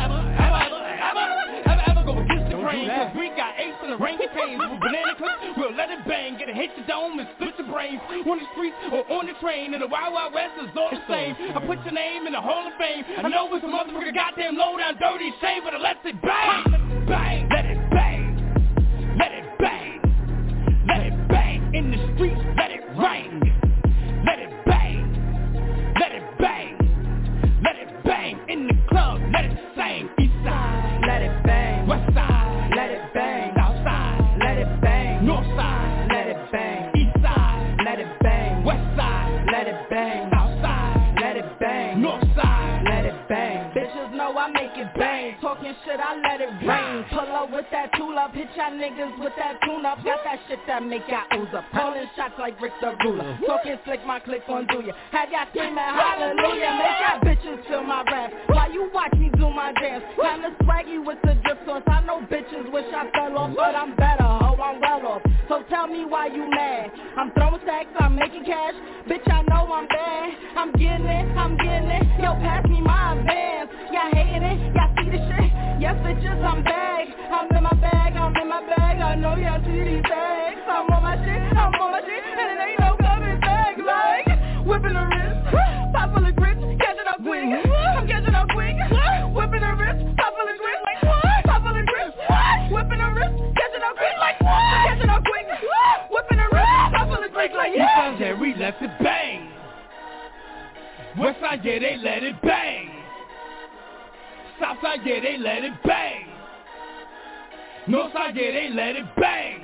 go against the grain. Cause we got apes and orangutans with banana clips. We'll let it bang, get a hit your dome and split your brains. On the streets or on the train. And the Wild Wild West is all the same. I put your name in the Hall of Fame. I know it's a motherfucker goddamn low down dirty shame, but I let it bang. Bang, let it bang. Let it bang. Let it bang. In the streets, let it rain. Let it bang. Let it bang. Let it bang. In the club, let it sing. East side, let it bang. West side, let it bang. South side, let it bang. North side, let it bang. East side, let it bang. West side, let it bang. South side, let it bang. North side, let it bang. Bitches know I make it bang. Talking shit, I let it rain. Pull up with with that tool up, hit y'all niggas with that tune up. Got that shit that make y'all ooze up. Calling shots like Rick the Ruler. Talking slick, my click on do ya. Have y'all screaming hallelujah. Make y'all bitches feel my rap while you watch me do my dance. Kinda swaggy with the drip sauce. I know bitches wish I fell off, but I'm better, ho, I'm well off. So tell me why you mad. I'm throwing stacks, I'm making cash. Bitch, I know I'm bad. I'm getting it. Yo, pass me my advance. Y'all hating it, y'all see the shit. Yes, bitches, I'm back. I'm in my bag. I know y'all see these bags. I'm on my shit, and it ain't no coming back. Like, whipping the wrist, pop full of grits, catching up quick. I'm catching up quick. Whipping the wrist, pop full of grits, like what? Pop full of grits, whipping the wrist, catching up quick, like what? Catching up quick. Whipping the wrist, pop full of grits, like yeah. Eastside, we left it bang. Westside, yeah, they let it bang. Southside, yeah, they let it bang. Northside, yeah, they let it bang.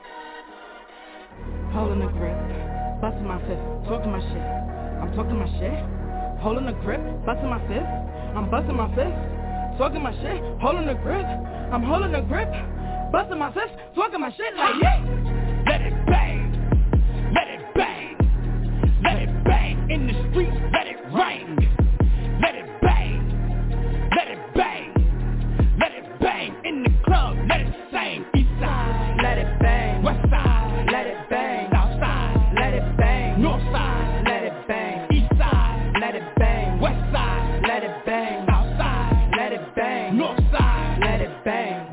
Holding the grip, busting my fist, talking my shit. I'm talking my shit. Holding the grip, busting my fist. I'm busting my fist, talking my shit. Holding the grip, I'm holding the grip, busting my fist, talking my shit like yeah. Let it bang, let it bang, let it bang in the streets, let it rain. Let it bang, let it bang, let it bang in the club, let it sing. Eastside, let it bang. Westside, let it bang. Southside, let it bang. Northside, let it bang. Eastside, let it bang. Westside, let it bang. Southside, let it bang. Northside, let it bang.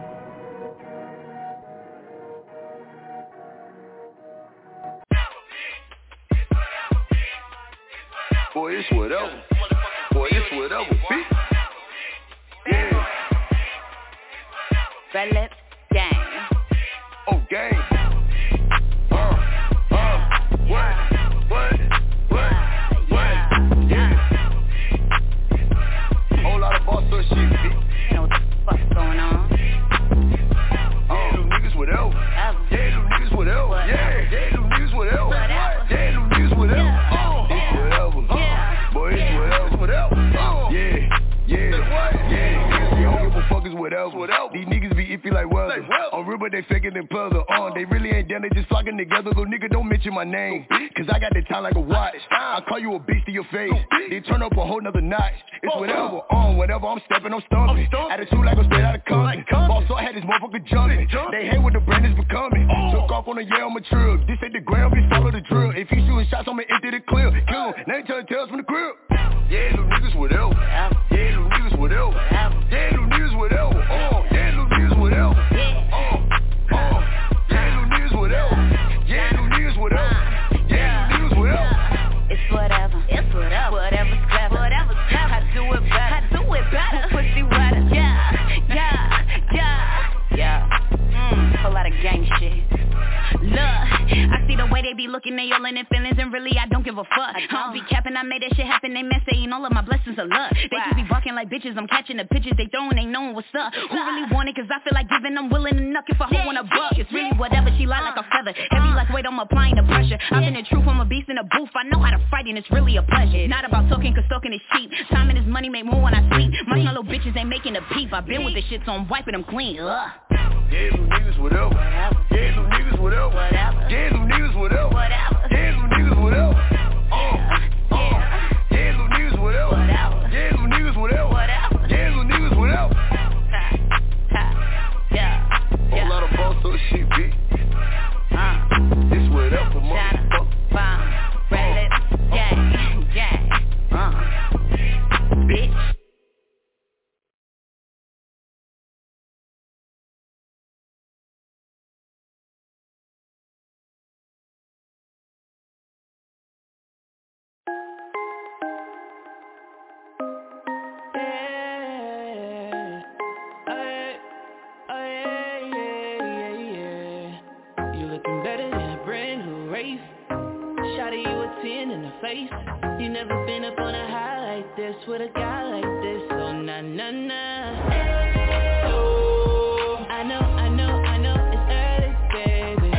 Boy, it's whatever. Boy, it's whatever, bitch. Yeah. Red Lips Gang. Oh, gang. Yeah. Whole lot of boss up shit, bitch. You know what the fuck's going on. Yeah, them niggas whatever. Yeah, them niggas whatever. Yeah, them niggas whatever. Yeah, them niggas whatever. It's whatever. Boy, it's whatever. Yeah. I don't give a fuck, it's whatever. These niggas be iffy like weather. On real, but they faking and pleather. They really ain't done, they just flocking together. Go nigga, don't mention my name, cause I got the time like a watch. I call you a beast to your face. They turn up a whole nother notch. It's whatever, whatever, I'm stepping, I'm stomping. Attitude like I'm straight out of Compton. Boss, so I had this motherfucker jumping. They hate what the brand is becoming. Took off on a yeah, I'm a trip. This ain't the ground, we follow the drill. If you shooting shots, I'ma empty the clip. Kill him, now you telling tales from the crib. Yeah, them niggas whatever. Yeah, them niggas whatever. Yeah, them niggas whatever. Yeah, them niggas whatever. Yeah, them niggas whatever. Yeah, them niggas whatever. Yeah, them niggas whatever. It's whatever. It's whatever. Whatever's clever. Whatever's clever. I do it better. I do it better. Pussy wetter. Yeah. Whole lot of gang shit. Look, I see the way they be looking, they all in their feelings, and really I don't give a fuck. I don't be capping, I made that shit happen. They man saying all of my blessings are luck. They just be barking like bitches. I'm catching the pitches they throwing, ain't knowing what's up. Who really want it? Cause I feel like giving. I'm willing to knuck if I hoe on a buck. It's really whatever. She lie like a feather. Heavy like weight, I'm applying the pressure. I've been the truth, I'm a beast in a booth. I know how to fight and it's really a pleasure. Not about talking, cause talking is cheap. Time and his money make more when I sleep. Marshmallow bitches ain't making a peep. I've been with the shit, so I'm wiping them clean. Ugh. Yeah, them niggas whatever. Yeah, them niggas whatever. Yeah, them niggas whatever. Yeah, them niggas whatever. Yeah, them niggas whatever. Yeah, them niggas whatever. Yeah, them niggas whatever. Whole lot of boss up shit, bitch. It's whatever, motherfucker. Red Lips Gang. Bitch. You never been up on a high like this with a guy like this, oh nah. Oh, I know, it's early, baby.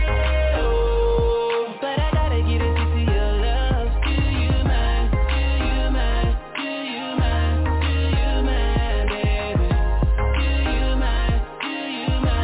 Oh, but I gotta get a piece of your love. Do you mind, baby? Do you mind?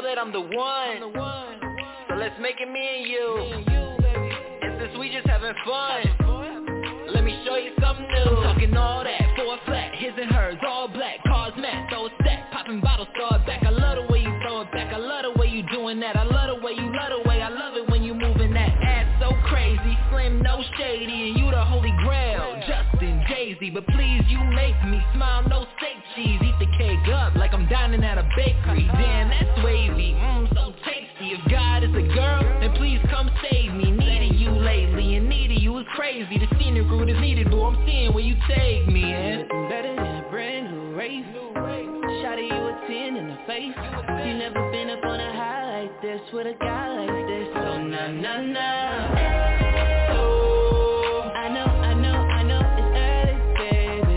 know that I'm the one. So let's make it me and you. And since we just having fun, let me show you something new. I'm talking all that, 4 flat, his and hers, all black, cars match, so stack, popping bottles, start back. I love the way you throw it back, I love the way you doing that. I love the way you love the way, I love it when you moving that ass so crazy. Slim, no shady, and you the holy grail, Justin, Jay-Z. But please, you make me smile, no steak cheese. Eat the cake up like I'm dining at a bakery. Damn, that's wavy, so tasty. If God is a girl, then please come save me. Needing you lately, and needing you is crazy. The scenic route is needed, boo, I'm seeing where you take me, and nothing better than a brand new race. Shot at you a 10 in the face. You never been up on a high like this with a guy like this. So nah, nah, nah. Oh, I know it's early, baby.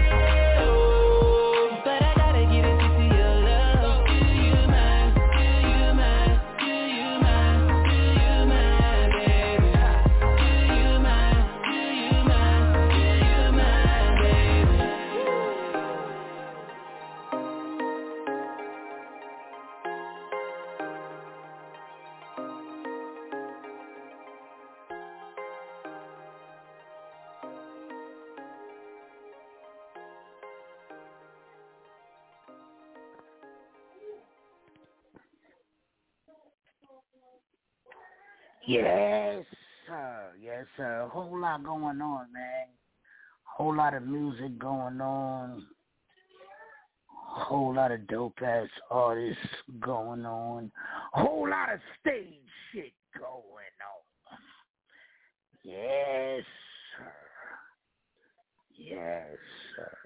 Oh, but I gotta give it to your love. Do you mind, baby? Do you mind, baby? Yes, sir. A whole lot going on, man. Whole lot of music going on. Whole lot of dope-ass artists going on. Whole lot of stage shit going on. Yes, sir.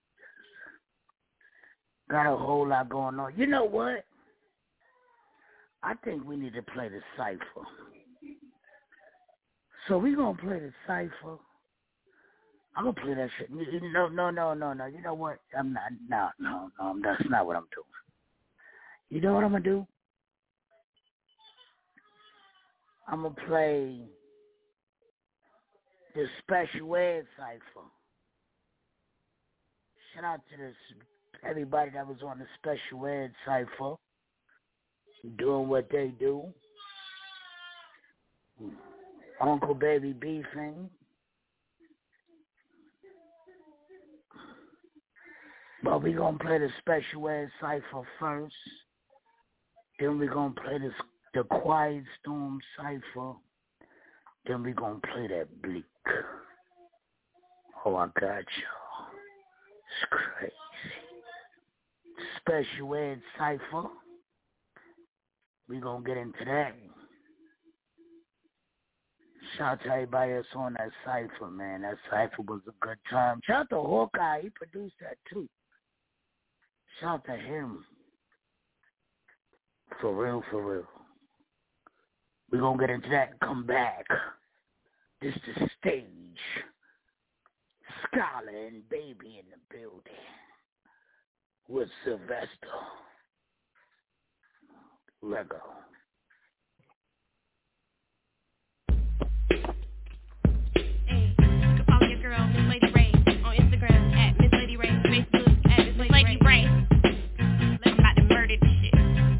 Got a whole lot going on. You know what? I think we need to play the cypher. So we gonna play the cypher. I'm gonna play that shit. No. You know what? I'm not. No. That's not what I'm doing. You know what I'm gonna do? I'm gonna play the special ed cypher. Shout out to everybody that was on the special ed cypher, doing what they do. Uncle Baby beefing. But we gonna play the special ed cypher first. Then we gonna play the Quiet Storm cypher. Then we gonna play that Bleak. Oh, I got y'all. It's crazy. Special ed cypher. We gonna get into that. Shout out to everybody that's on that cypher, man. That cypher was a good time. Shout out to Hawkeye. He produced that too. Shout out to him. For real. We gonna get into that and come back. This is the stage. Scholar and Baby in the building. With Sylvester. Lego. Follow your girl, Miss Lady Ray, on Instagram at Miss Lady Ray, Facebook at Miss Lady Ray. I'm about to murder this shit.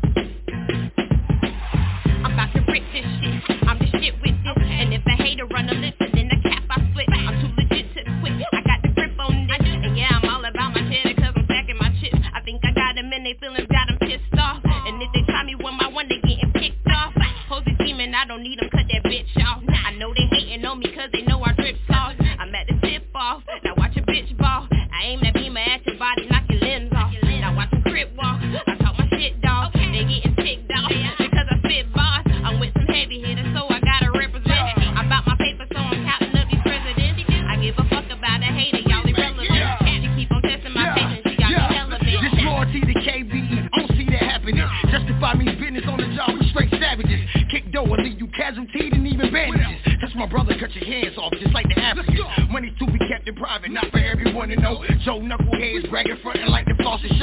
I'm about to rip this shit. I'm the shit with this. And if a hater run a listen, then the cap I split. I'm too legit to quit. I got the grip on this. And yeah, I'm all about my cheddar cause I'm stacking my chips. I think I got them and they feelings got them pissed off. And if they try me with my one, they getting picked off. Pose a demon, I don't need them, cut that bitch off. I know they hating on me cause they know I drip sauce. I'm at the tip off, now watch a bitch ball. I aim that beamer at your body, knock your limbs off. Now watch them crip walk, I talk my shit dog. They getting ticked off, because I spit boss. I'm with some heavy hitters, so I gotta represent. I'm about my paper, so I'm counting up these presidents. I give a fuck about a hater, y'all irrelevant. She keep on testing my patience, she got me hella bent. This loyalty to KBE, I don't see that happening. Justify me business on the job, we straight savages. Kick door and leave you casualties and even bandages. That's my brother, cut your hands off, just like the Africans. Money to be kept in private, not for everyone to know. Joe knuckleheads bragging frontin' like the Flossin' show.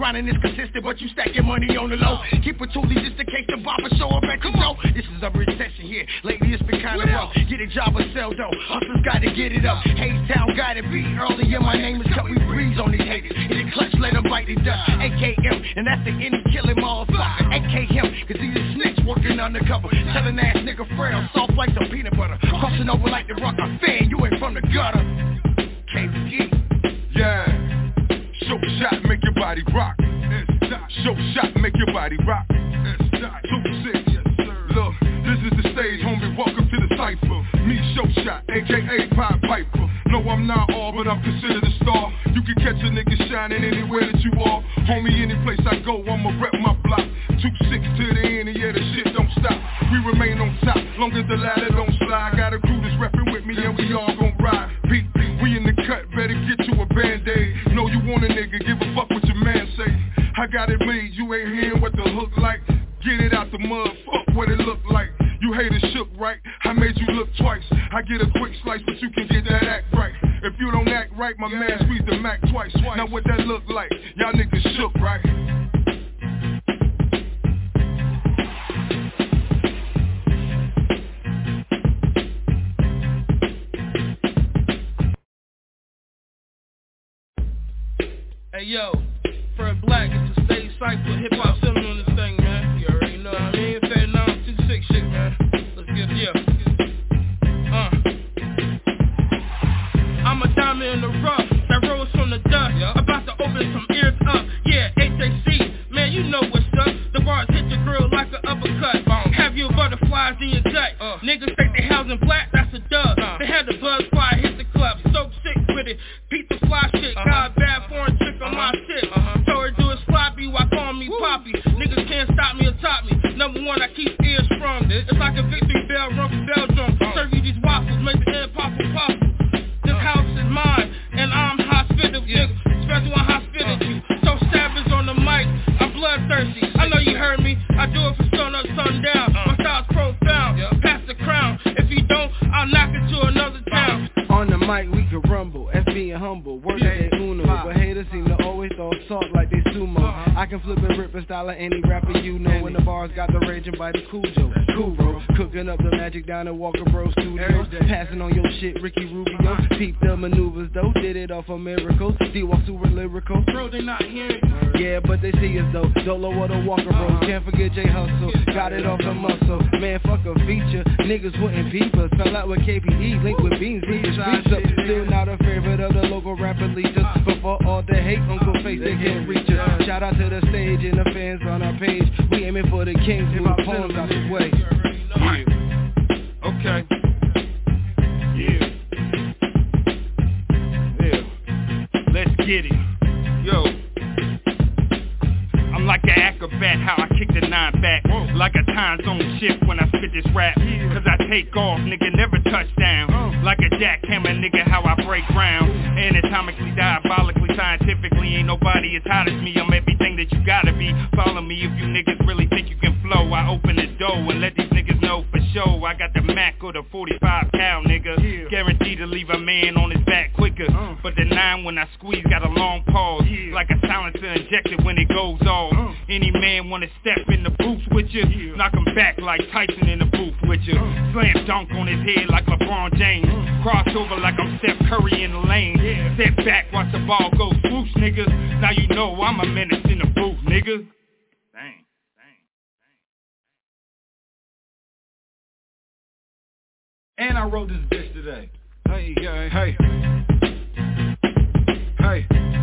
grinding is consistent, but you stacking money on the low. Keep a toolie just in case the barber show up at your door. This is a recession here, lately it's been kinda rough. Get a job or sell dough, hustlers gotta get it up. H-Town gotta be early, and my name is cut. We breeze on these haters, hit it clutch, let them bite it dust. AKM, and that's the any killing motherfucker. AK him, cause he's a snitch working undercover. Telling ass nigga frail, soft like some peanut butter. Crossing over like the rock, a fan, you ain't from the gutter. KG. Yeah, show shot, make your body rock. Show shot, make your body rock. 2-6, look, this is the stage, homie, welcome to the cypher. Me, Show Shot, a.k.a. Pied Piper. No, I'm not all, but I'm considered a star. You can catch a nigga shining anywhere that you are. Homie, any place I go, I'ma rep my block. 2-6 to the end, and yeah, the shit don't stop. We remain on top, long as the ladder don't slide. Got a crew that's reppin' with me, and we all gon' ride. Beat, we in the cut, better get you a Band-Aid. Know you want a nigga, give a fuck what your man say. I got it made, you ain't hearing what the hook like. Get it out the mud, fuck what it look like. You haters shook, right? I made you look twice. I get a quick slice, but you can get that act right. If you don't act right, my man squeeze the Mac twice. Now what that look like? Y'all niggas shook, right? Hey yo, Fred Black, it's a stage cypher, hip-hop similar on this thing, man. You already know what I mean? Fed 926 shit, man. Let's get it, yeah. I'm a diamond in the rough that rose from the dust. About to open some ears up. Yeah, HAC, man, you know what's up. The bars hit your grill like an uppercut. Have your butterflies in your gut. Niggas think they housing black, that's a dub. They had the buzz fly, hit the club. So sick with it. Beat the fly shit. Got a bad foreign chick on my shit. Told her do it sloppy while calling me poppy. Niggas can't stop me or top me. Number one, I keep ears from. It's like a victory bell, run for bell drum. Serve you these waffles, make the head pop and pop. This house is mine, and I'm hospitable, nigga. Special on hospitality. So savage on the mic, I'm bloodthirsty. I know you heard me, I do it for sun up, sun down. My style's profound, pass the crown. If you don't, I'll knock it to another town. On the mic, we can rumble, as being humble, work at Uno. But haters seem to always throw salt like they sumo. I can flip and rip and style of any rapper you know. When the bars got the rage and by the Cujo. Cool, bro. Cooking up the magic down at Walker Bros Studio. Passing on your shit, Ricky Rubio. Peep the maneuvers though, did it off of miracles. D-Walk super lyrical. Bro, they not hearing. Yeah, but they see us though. Dolo or the Walker Bros. Can't forget J Hustle. Got it off the muscle. Man, fuck a feature. Niggas wouldn't peep us. Fell out with KPE, linked with Beans. Niggas streets up. Still not a favorite of the local rapper leaders. But for all the hate, Uncle Face, they can't reach us. Shout out to the stage and the fans on our page. We aiming for the kings who are poems out the way. Yeah. Okay. Yeah. Let's get it. Yo. I'm like an acrobat, how I kick the 9 back. Like a time zone shift when I spit this rap. Cause I take off, nigga, never touch down. Like a jackhammer, nigga, how I break ground. Anatomically, diabolically, scientifically, ain't nobody as hot as me. I'm everything that you gotta be. Follow me if you niggas really think you can flow. I open the door and let these niggas know for sure. I got the Mac or the 45 cal, nigga. Guaranteed to leave a man on his back quicker. But the 9 when I squeeze got a long pause. Like a silencer injected when it goes off. Any man wanna step in the booth with you? Knock him back like Tyson in the booth with you. Slam dunk on his head like LeBron James. Cross over like I'm Steph Curry in the lane. Step back, watch the ball go swoosh, niggas. Now you know I'm a menace in the booth, nigga. Dang. And I wrote this bitch today. Hey, yeah, hey. Hey.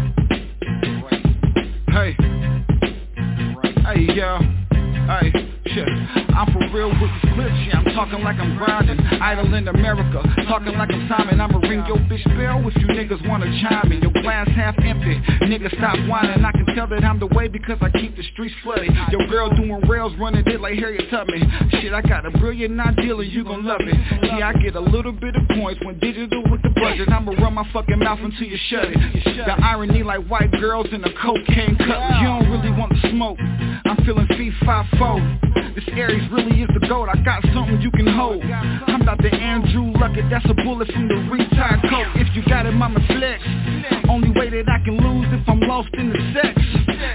Hey. Hey, yo. Hey. Shit. I'm for real with the clips, yeah, I'm talking like I'm grinding. Idle in America, talking like I'm Simon. I'ma ring your bitch bell if you niggas wanna chime in. Your glass half empty, nigga stop whining. I can tell that I'm the way because I keep the streets flooded. Your girl doing rails, running it like Harriet Tubman. Shit, I got a brilliant idea and you gon' love it. Yeah, I get a little bit of points when digital with the budget. I'ma run my fucking mouth until you shut it. The irony like white girls in a cocaine cup. You don't really want the smoke, I'm feeling fee-fi-fo. This Aries really is the goat, I got something you can hold. I'm about to Andrew Luckett, that's a bullet from the retired coat. If you got it, mama flex. Only way that I can lose if I'm lost in the sex.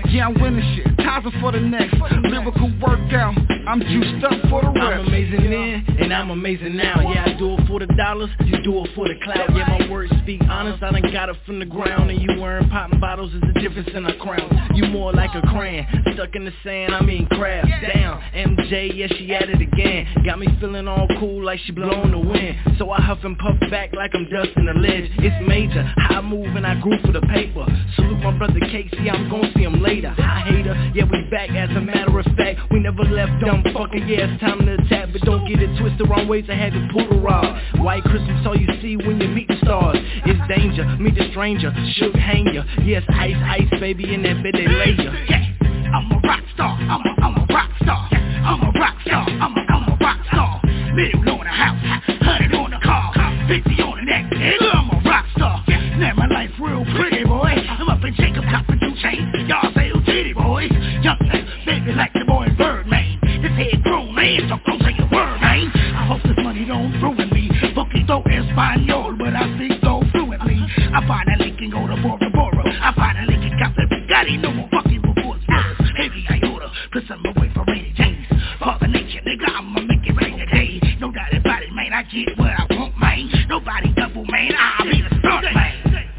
Yeah, I'm winning shit, ties are for the next lyrical workout. I'm juiced up for the rest. I'm amazing then, and I'm amazing now. Yeah, I do it for the dollars, you do it for the clout. Yeah, my words speak honest, I done got it from the ground. And you wearing poppin' bottles is the difference in a crown. You more like a crayon, stuck in the sand, I mean crabs. Down, MJ, yeah, she at it again. Got me feeling all cool like she blowing the wind. So I huff and puff back like I'm dusting the ledge. It's major, how I move and I grew for the paper. Salute my brother Casey, I'm gon' see him later. Hi hater, yeah, we back as a matter of fact. We never left dumb fucker, yeah, it's time to attack. But don't get it twisted, wrong ways, I had to pull the rod. White Christmas, all you see when you meet the stars. It's danger, meet the stranger, shook hang ya. Yes, ice, ice, baby, in that bed they lay ya. Yeah, I'm a rock star, I'm a rock star. I'm a rock star, I'm a rock star. Middle on the house, 100 on the car, 50 on the neck, nigga, I'm a rock star. Now my life real pretty, boy. I'm up in Jacob, copping 2 chains. Y'all say who did it, boys? Young man, baby like the boy Birdman. This head grown man, so don't say a word, man. I hope this money don't ruin me. Poquito Espanol, but I speak so fluently. I finally can go to Bora Bora. I finally can cop the Bugatti, no more fucking reports. Heavy iota, put some away for rainy days. Father nature, nigga, I'ma make it rain today. No doubt about it, man, I get what I want, man. Nobody double, man, I'll be the start, man.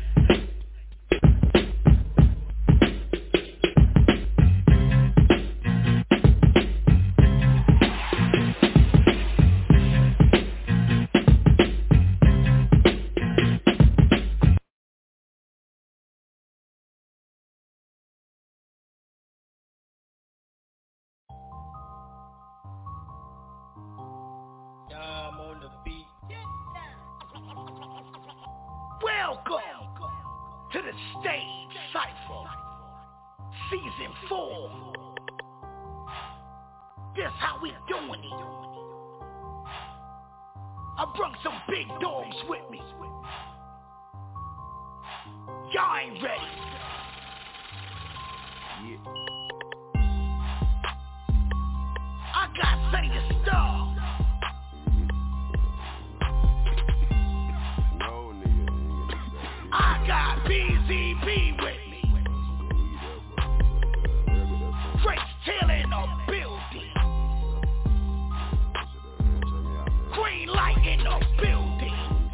Welcome to the Stage Cypher, Season 4. This how we doing it. I brung some big dogs with me. Y'all ain't ready. I got Say the Star. I got BZB with me. Grace Taylor in the building. Green light in the building.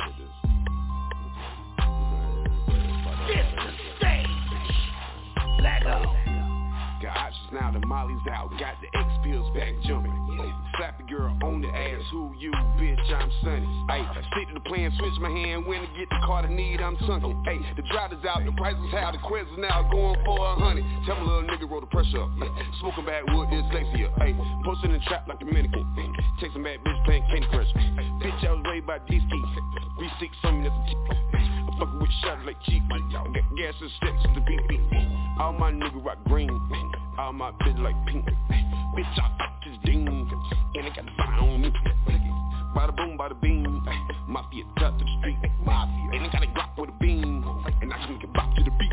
This the stage. Let go. Got options now, the molly's out. Got the X pills back jumping. Slap a girl on the ass, who you, bitch, I'm Sonny. Ayy, stick to the plan, switch my hand, when to get the car to need, I'm sunken. Ayy, the driver's out, the price is high, the quiz is now going for 100. Tell my little nigga roll the pressure up. Smoking backwood, dyslexia. Ayy, posting in the trap like Dominican. Take some bad bitch playing Candy Crush. Bitch, I was raised by D-Ski. V6 on me, that's a T. I'm fucking with shots like cheap. I got gas and sticks to the beat. All my niggas rock green. All my bitch like pink. Bitch, I fuck this ding. And I got the fire on me. Bada boom, bada beam. Mafia top to the street. And I got a Glock with a beam. And I can make it bop to the beat.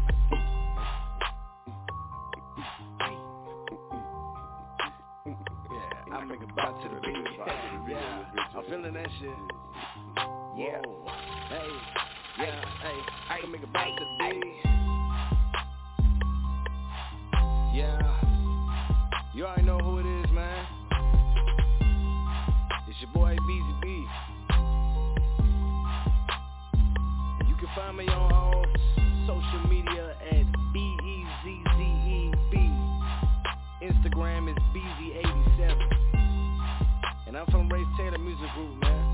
Yeah, I make it bop to the beat. Yeah, I'm feeling that shit. Yeah. Hey, yeah, hey, I can make it bop to the beat. Yeah. You already know who it is, man. It's your boy BZB. You can find me on all social media at BEZZEB. Instagram is BZ87. And I'm from Race Taylor Music Group, man.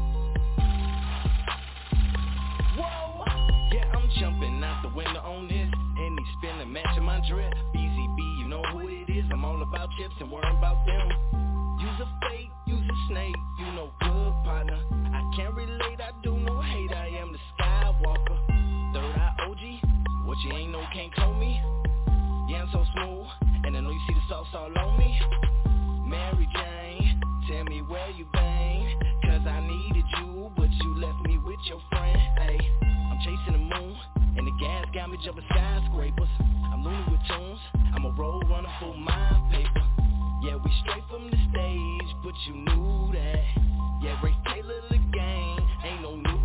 Whoa! Yeah, I'm jumping out the window on this. And he's spinning, matching my drip. BZB, you know who it is. I'm all about chips and worrying about them. Use a fake, use a snake, you know good partner. I can't relate, I do no hate, I am the Skywalker. Third eye OG, what you ain't know can't clone me. Yeah, I'm so smooth, and I know you see the sauce all on me. Mary Jane, tell me where you bang, cause I needed you, but you left me with your friend. Hey, I'm chasing the moon, and the gas got me jumping skyscrapers. I'm loony with tunes, I'm a road runner for my paper. Yeah, we straight from the stage, but you knew that. Yeah, Ray Taylor the gang, ain't no news.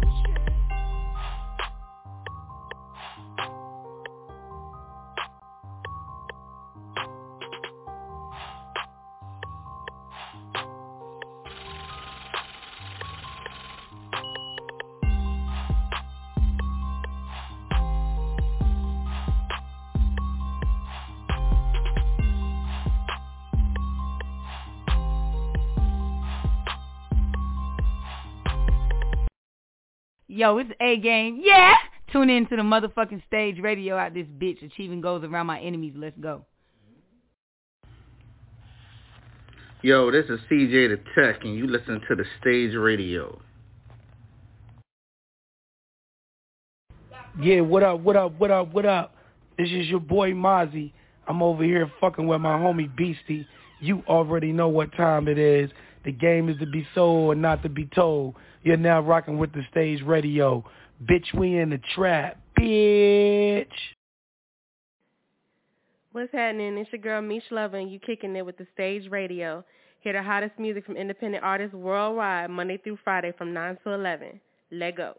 Yo, it's A-Game. Yeah! Tune in to the motherfucking Stage Radio out this bitch. Achieving goals around my enemies. Let's go. Yo, this is CJ the Tech, and you listen to the Stage Radio. Yeah, what up? This is your boy Mozzie. I'm over here fucking with my homie Beastie. You already know what time it is. The game is to be sold or not to be told. You're now rocking with the Stage Radio. Bitch, we in the trap, bitch. What's happening? It's your girl Mish Lover, and you kicking it with the Stage Radio. Hear the hottest music from independent artists worldwide, Monday through Friday from 9 to 11. Let go.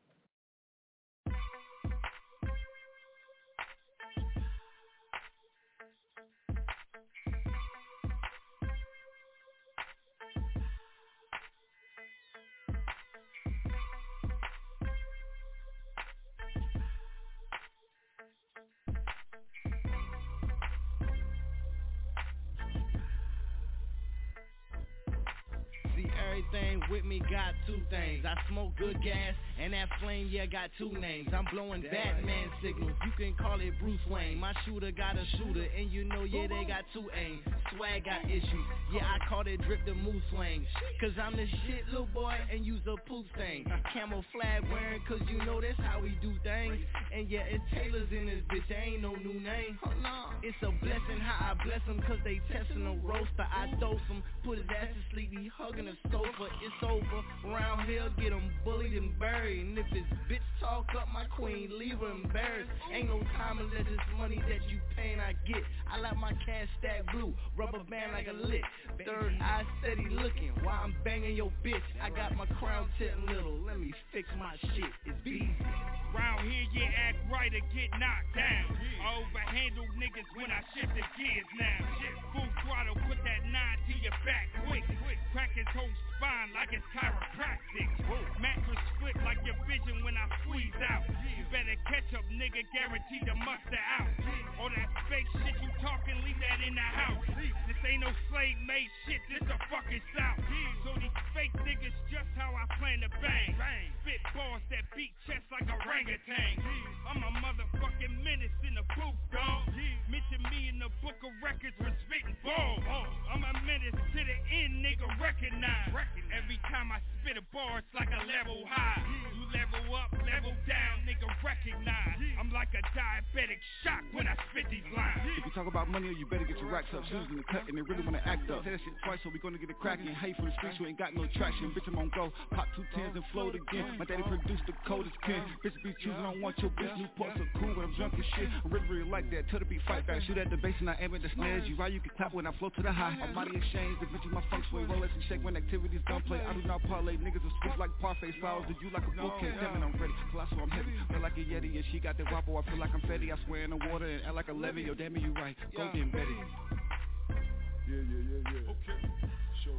Everything with me got two things. I smoke good gas, and that flame, yeah, got two names. I'm blowing Batman signals. You can call it Bruce Wayne. My shooter got a shooter, and you know, yeah, they got two aims. Swag got issues. Yeah, I call it drip the moose swing. Cause I'm the shit, little boy, and use a poop stain. Camo flag wearing, cause you know that's how we do things. And yeah, it's Taylor's in this bitch, there ain't no new name. It's a blessing how I bless them, cause they testing a roaster. I dose them, put his ass to sleep, he hugging a sofa. It's over, round here, get him bullied and buried. And if his bitch talk up my queen, leave her embarrassed. Ain't no time unless it's money that you paying, I get. I like my cash stack blue, rubber band like a lick. Third eye steady looking, while I'm banging your bitch. I got my crown tip little, let me fix my shit, it's easy. Round here, you act right or get knocked down. I overhandle niggas when I shift the gears now. Full throttle, put that 9 to your back quick. Crack his whole spine like it's chiropractic. Mattress flip like your vision when I squeeze out. You better catch up, nigga, guaranteed to muster out. All that fake shit you talking, leave that in the house. This ain't no slave-made shit, this the fucking South. So these fake niggas just how I plan to bang. Spit bars that beat chest like a orangutan. I'm a motherfucking menace in the booth, dog. Mention me in the book of records for spitting balls. I'm a menace to the end, nigga, recognize. Every time I spit a bar, it's like a level high. You level up, level down, nigga, recognize. I'm like a diabetic shock when I spit these lines. If you talk about money, you better get your racks up. Shoes in the cut and they really wanna act up. Say that shit twice, so we gonna get it cracking. Hey, from the streets, you ain't got no traction. Bitch, I'm on go, pop 2 10s and float again. My daddy produced the coldest kin. Bitch be choosing, I don't want your bitch. New parts are cool, but I'm drunk as shit. I really like that. Tell the beat fight back. Shoot at the bass and I aim at the snares. You right, you can clap when I flow to the high. I'm mighty ashamed, the bitch is my funk sway. Rolex and shake when activities don't play. I do not parlay. Niggas are sweet like parfait. Styles to you like a bouquet. Tell me I'm ready. Colossal, I'm heavy. Feel like a Yeti. And she got that whopper. I feel like I'm Fetty. I swear in the water and act like a levy. Yo, damn it, you right. Go get embedded. Yeah. Okay. Sure.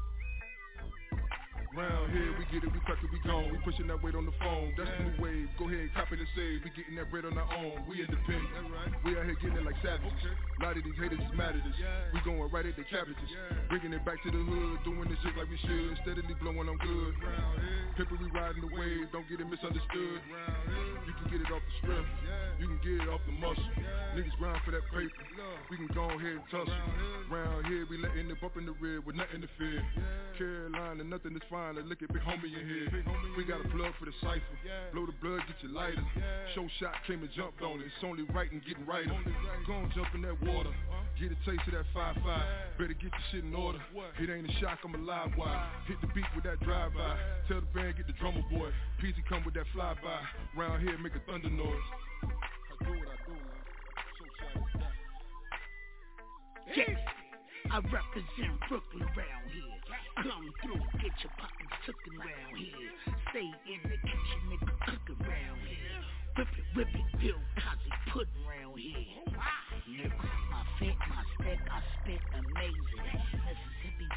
Round here, we get it, we crack it, we gone. We pushing that weight on the phone. That's the new wave. Go ahead, copy the save. We getting that bread on our own. We independent. We out here getting it like savages. A lot of these haters is mad at us. We going right at the cabbages. Bringing it back to the hood, doing this shit like we should. Steadily blowing on good. Pepper, we riding the wave. Don't get it misunderstood. You can get it off the strip. You can get it off the muscle. Niggas grind for that paper. We can go ahead and tussle. Round here, we letting it bump in the rear with nothing to fear. Carolina, nothing is fine. Look at big homie in here. We got a plug for the cipher. Blow the blood, get your lighter. Show shot came and jumped on it. It's only right and getting righter. Go and jump in that water. Get a taste of that 5-5. Better get your shit in order. It ain't a shock, I'm a live wire. Hit the beat with that drive-by. Tell the band, get the drummer boy. Peasy come with that fly-by. Round here, make a thunder noise. I do what I do, man. Show shot is that. Yeah, I represent Brooklyn around here. Come through, get your pockets cooking around here. Stay in the kitchen, nigga, cooking around here. Whip it, Bill Cosby pudding around here. Nigga, my fit, my step, I spit amazing. Mississippi burning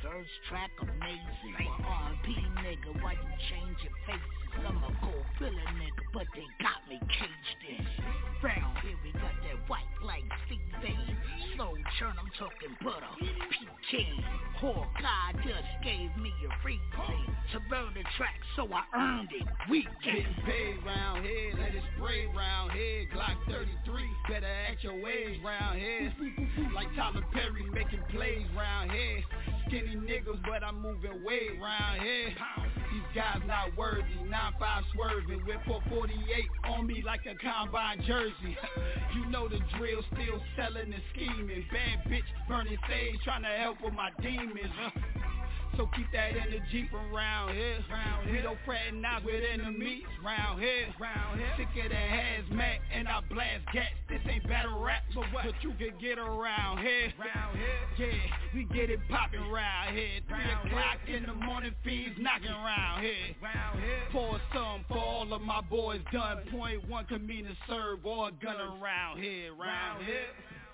first track amazing. My R&B nigga, why you change your faces? I'm a gorilla nigga, but they got me caged in. Round here we got that white like Steve-A. Slow churn, I'm talking butter. Pecan. Poor God just gave me a reason to burn the track, so I earned it. We getting paid round here, let it spray round here. Glock 33, better act your ways round here. Like Tyler Perry making plays round here. Skinny niggas, but I'm moving weight round here. These guys not worthy, 9-5 swerving with 448 on me like a combine jersey. You know the drill, still selling and scheming. Bad bitch burning sage, trying to help with my demons. So keep that energy from round here. We don't fraternize with enemies round here. Sick of the hazmat and I blast gas. This ain't battle rap, but you can get around here. Yeah, we get it poppin' round here. 3 o'clock in the morning, fiends knocking round here. Pour some for all of my boys done. .1 can mean to serve or a gun around here. Round here.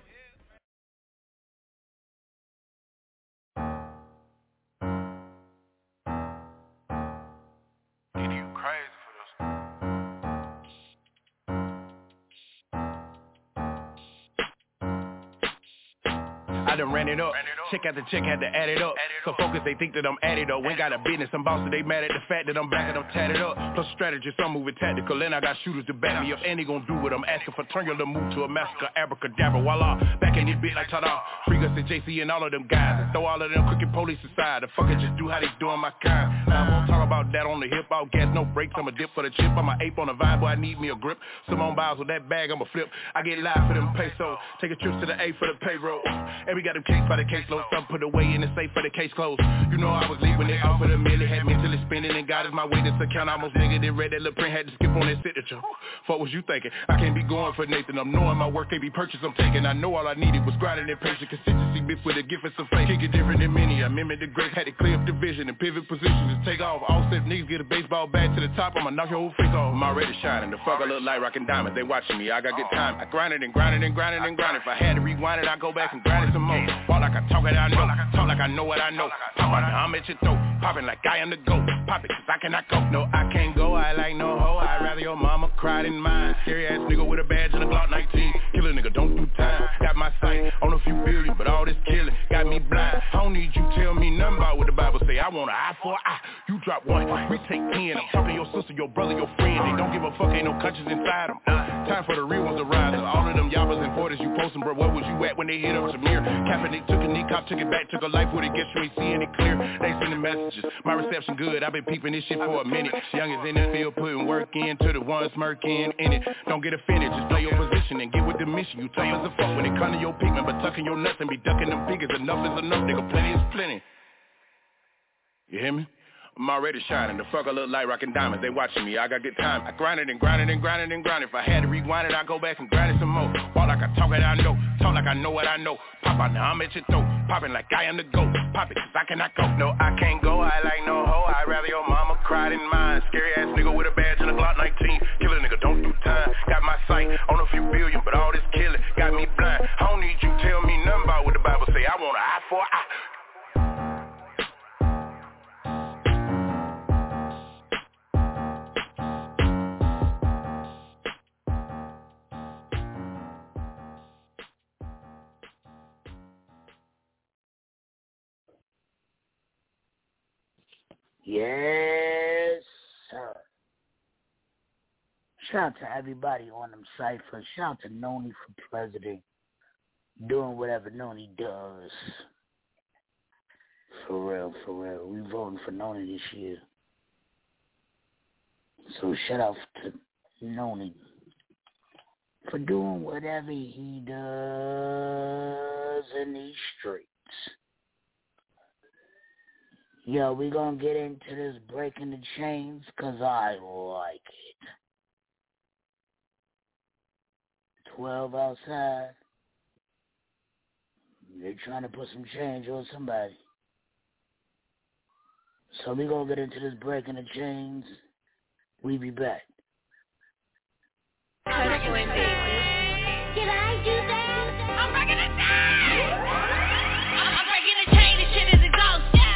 I done ran it up. Check after check, had to add it up. So focus, they think that I'm at it up. Ain't got a business, I'm boss, so they mad at the fact that I'm back and I'm tatted up. Plus strategist, I'm moving tactical, and I got shooters to back me up. And they gon' do what I'm asking for. Turn your little move to a massacre, abracadabra, voila. Back in this bitch like ta-da. Freak us and JC and all of them guys. And throw all of them crooked police aside. The fucker just do how they doing my kind. Now I won't talk about that on the hip, out gas, no brakes. I'm a dip for the chip, I'm a ape on the vibe, boy, I need me a grip. Simone Biles with that bag, I'm a flip. I get live for them pesos. Take a trip to the A for the payroll. And we got them case by the caseload. Some put away in the safe for the case closed. You know I was late when they offered a million. Had mentally spending and God is my witness account. Almost negative, read that little print, had to skip on that signature. Fuck was you thinking? I can't be going for Nathan. I'm knowing my work can't be purchased, I'm taking. I know all I needed was grinding and patient consistency mixed with a gift and some faith. Kick it different than many. I mimic the greats, had to clear up the vision and pivot positions and take off. All set niggas get a baseball bat to the top, I'ma knock your whole face off. I'm already shining. The fuck I look like rockin' diamonds. They watching me, I got good time. I grind it and grind it and grind it and grind it. If I had to rewind it, I go back and grind it some more. Walk like I talk it, I know. Talk like I know what I know. Pop out, I'm at your throat. Popping like I am the GOAT. Pop it, cause I cannot go. No, I can't go, I like no hoe. I'd rather your mama cry than mine. Scary ass nigga with a badge and a Glock 19. Kill a nigga, don't do time. Got my sight on a few billion, but all this killing got me blind. I don't need you tell me nothing about what the Bible say. I want an eye for an eye. You drop one, we take 10. I'm talking your sister, your brother, your friend. They don't give a fuck, ain't no conscience inside them. Time for the real ones to rise. All of them yabbers and porters you posting, bro. Where was you at when they hit up Samir? Kaepernick took a knee, cop took it back, took a life with it, guess you ain't seeing it clear. They sending messages, my reception good, I've been peeping this shit for a minute. Youngest in the field, putting work in to the ones smirking in it. Don't get offended, just play your position and get with the mission. You tough as a fuck when it come to your pigment, but tucking your nuts and be ducking them figures. Enough is enough, nigga, plenty is plenty. You hear me? I'm already shining. The fuck I look like rockin' diamonds. They watching me. I got good time. I grind it and grind it and grind it and grind it. If I had to rewind it, I go back and grind it some more. Walk like I talk it, I know. Talk like I know what I know. Pop out now, I'm at your throat. Popping like I am the GOAT. Pop it, cause I cannot go. No, I can't go. I like no hoe. I'd rather your mama cry than mine. Scary ass nigga with a badge and a Glock 19. Kill a nigga, don't do time. Got my sight on a few billion, but all this killing got me blind. I don't need you tell me nothing about what the Bible say. I want an eye for an eye. Yes, sir. Shout out to everybody on them ciphers. Shout out to Noni for president. Doing whatever Noni does. For real, for real. We voting for Noni this year. So shout out to Noni for doing whatever he does in these streets. Yo, we gonna get into this breaking the chains, cause I like it. 12 outside. They're trying to put some change on somebody. So we gonna get into this breaking the chains. We be back. Did I do that? I'm breaking the chain! I'm breaking the chain, this shit is a ghost.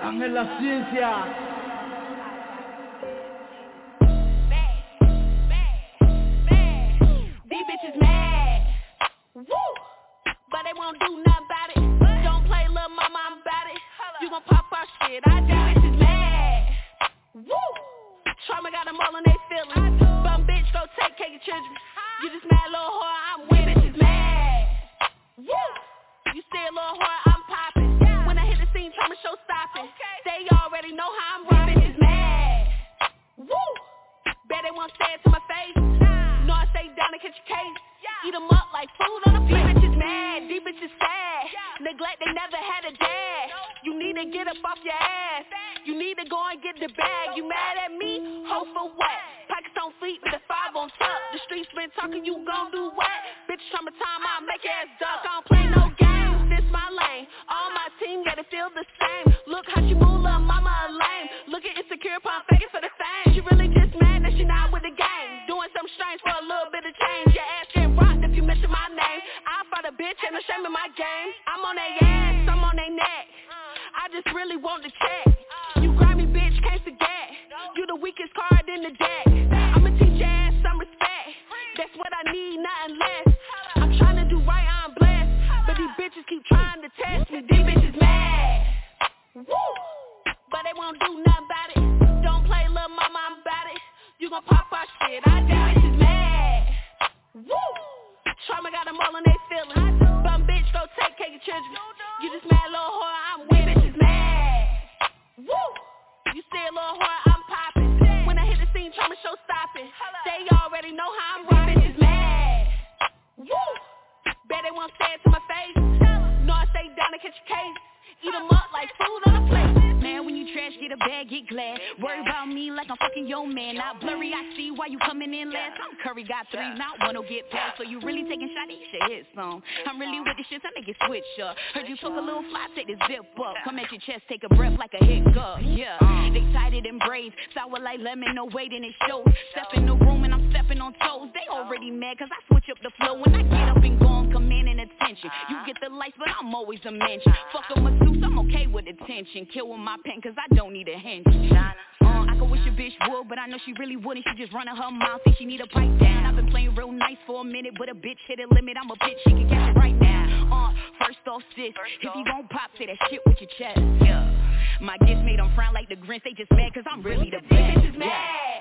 Ángel La Ciencia. These bitches mad, woo, but they won't do nothing about it. Don't play little mama, I'm about it. You gon' pop our shit, I do. These bitches mad, woo, trauma got them all in they feelings. Bum bitch, go take care of your children. You just mad little whore, I'm with it. Bitches mad, woo, you say a little whore, I'm popping. When I hit the scene, trauma show stopping. They already know how I'm rocking. Bitches mad, woo, bet they won't say it to my face. No, I stay down and catch a case. Eat them up like food on a plate. These bitches mad, these bitches sad. Neglect, they never had a dad. You need to get up off your ass. You need to go and get the bag. You mad at me? Hope for what? Pockets on fleet with the 5 on top. The streets been talking, you gon' do what? Bitch, trauma time, I'll make your ass duck. I don't play no games, this my lane. All my team gotta feel the same. Look how she move, little mama a lame. Look at insecure, pump faking for the fame. She really just mad that she not with the game. Doing some strange for a little bit of change. Your ass getting rocked if you mention my name. I fight a bitch, ain't no shame in my game. I'm on they ass, I'm on they neck. I just really want to check. You grimy bitch, can't forget. You the weakest card in the deck. I'ma teach your ass some respect. That's what I need, nothing less. I'm trying to do right, I'm blessed. But these bitches keep trying to test me. These bitches mad, woo, but they won't do nothing about it. Don't play little mama, I'm about it. You gon' pop our shit, I do. Bitches mad, woo, trauma got them all in they feelings. Bum bitch, go take care of your children. You just mad little whore, I'm with it. Bitches mad, woo, you say a little whore, I'm popping. When I hit the scene, trauma show stopping. They already know how I'm rocking. Bitches mad, woo, bet they won't say it to my face. No, I stay down and catch a case. Eat them up like food on a plate. Man, when you trash, get a bag, get glad. Worry about me like I'm fucking your man. Not blurry, I see why you coming in last. I'm Curry, got 3, not one will get past. So you really taking shots, you should hit some. I'm really with this shit, so make it switch up. Heard you took a little fly, take this zip up. Come at your chest, take a breath like a hiccup. Yeah, they tied it in braids. Sour like lemon, no weight in it shows. Step in the room and I'm stepping on toes. They already mad cause I switch up the flow. When I get up and go, I'm commanding attention. You get the lights, but I'm always a mention. Fuck a masseuse, I'm okay with attention. Kill with my pen cause I don't need a hinge. I could wish a bitch would, but I know she really wouldn't. She just running her mouth, think she need a pipe down. I've been playing real nice for a minute, but a bitch hit a limit. I'm a bitch, she can catch it right now. First off, sis, if you gon' pop, say that shit with your chest. Yeah, my gifts made them frown like the Grinch. They just mad cause I'm really the best. Bitches mad,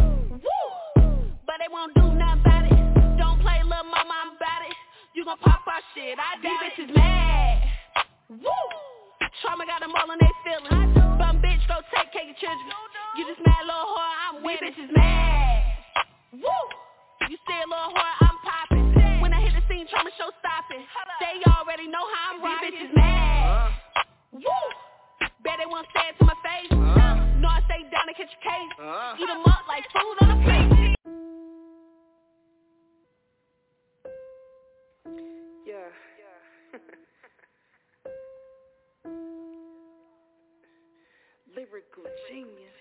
woo, but they won't do nothing about it. Don't play little mama, I'm about it. You gon' pop our shit, I do. These bitches mad, woo, trauma got them all in they feelings. Bum bitch, go take care of your children. You just mad little whore, I'm with it. Bitches mad, woo, you say a little whore, I'm popping. When I hit the scene, trauma show stopping. They already know how I'm rocking. These bitches mad, woo, bet they won't say it to my face. No, I stay down and catch a case. Eat them up like food on a plate. Yeah. Lyrical genius.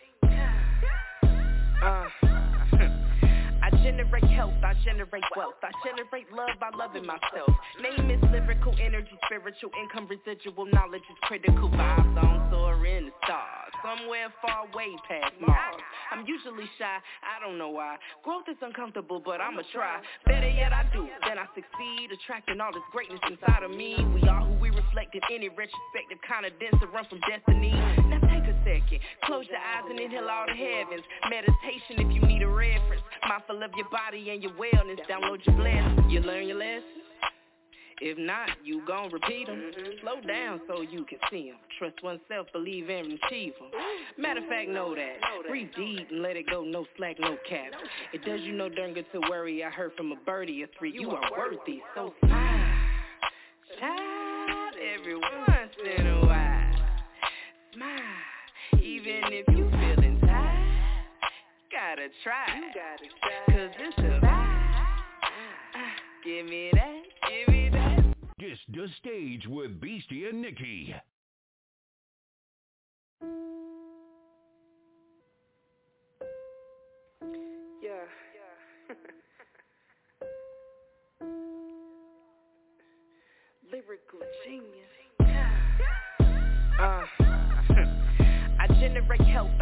I generate health, I generate wealth, I generate love by loving myself. Name is lyrical energy, spiritual income, residual knowledge is critical. Vibes on soar in the stars, somewhere far way past Mars. I'm usually shy, I don't know why. Growth is uncomfortable, but I'ma try. Better yet I do, then I succeed, attracting all this greatness inside of me. We are who we reflect in any retrospective kind of dense to run from destiny. Now take a second, close your eyes and inhale all the heavens. Meditation if you need a reference. Mindful of your body and your wellness, download your blessings. You learn your lessons? If not, you gon' repeat them. Slow down so you can see them. Trust oneself, believe and achieve them. Matter of fact, know that. Breathe deep and let it go, no slack, no cap. It does you no darn good to worry. I heard from a birdie or 3, you are worthy. So smile, child, every once in a while. Smile, even if you feeling tired. Gotta try, cause it's a vibe. Give me that, give me that. Diss the stage with Beastie and Nikki. Yeah. Lyrical genius.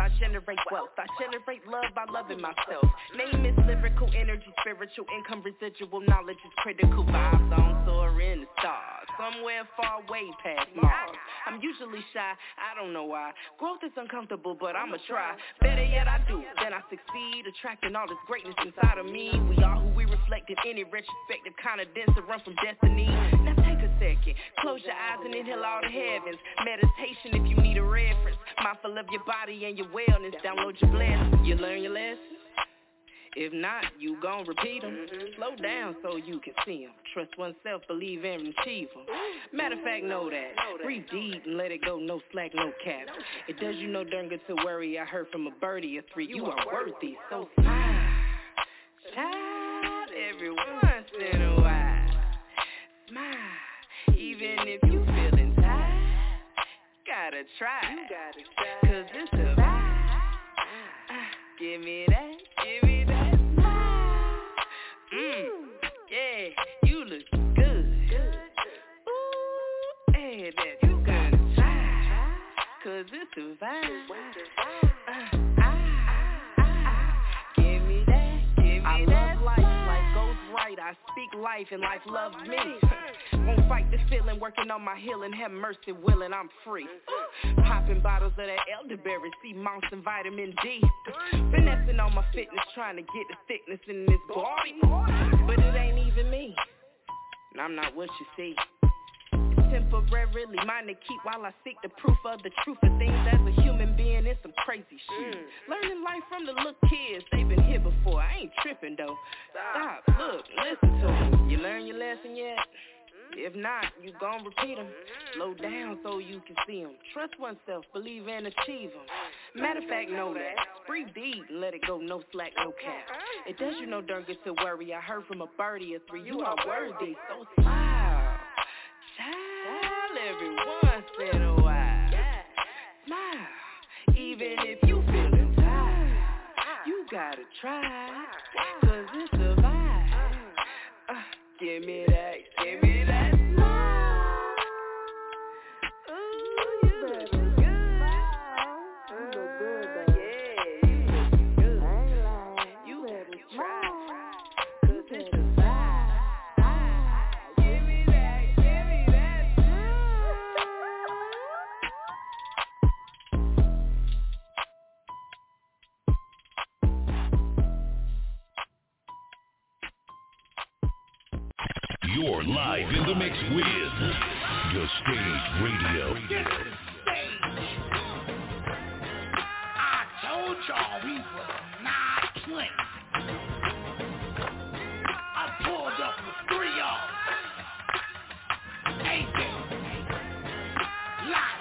I generate wealth. I generate love by loving myself. Name is lyrical energy, spiritual income, residual knowledge is critical. Vibes on soar in the stars, somewhere far way past Mars. I'm usually shy, I don't know why. Growth is uncomfortable, but I'ma try. Better yet I do, then I succeed, attracting all this greatness inside of me. We are who we reflect in any retrospective kind of dense to run from destiny. Now take a second, close your eyes and inhale all the heavens. Meditation if you need a reference. Mindful of your body and your wellness. Download your blessings. You learn your lessons? If not, you gon' repeat them. Slow down so you can see them. Trust oneself, believe and achieve them. Matter of fact, know that. Breathe deep and let it go, no slack, no cap. It does you no darn good to worry. I heard from a birdie or three. You are worthy, so smile. Child, every once in a while. Smile, even if you feeling tired. Gotta try, cause it's a vibe. Give me that, give me that smile. Yeah, you look good. Ooh, hey, that you gotta try, cause it's a vibe. Give me that, give me I that love life, life goes right. I speak life and life loves me. Won't fight the feeling, working on my healing. Have mercy, willing, I'm free. Popping bottles of that elderberry, sea moss and vitamin D. Finessing on my fitness, trying to get the thickness in this body. But it ain't even me, and I'm not what you see. Temporarily mine to keep while I seek the proof of the truth of things. As a human being, it's some crazy shit. Learning life from the little kids, they've been here before. I ain't tripping though. Stop, look, listen to them. You learn your lesson yet? If not, you gon' repeat them. Slow down so you can see them. Trust oneself, believe and achieve them. Matter of fact, know that. Breathe deep and let it go, no slack, no cap. It does you no darn good to worry. I heard from a birdie or three. You are worthy, so smile. Child, every once in a while. Smile, even if you feeling tired. You gotta try, cause it's a vibe. Give me that, give me that smile. Ooh, you look good. You look good, yeah, you look good. I ain't lying. You better try, cause it's a vibe. Give me that, give me that You're live in the mix with The Stage Radio. I told y'all we were not playing. I pulled up with 3 y'all. AJ, Live,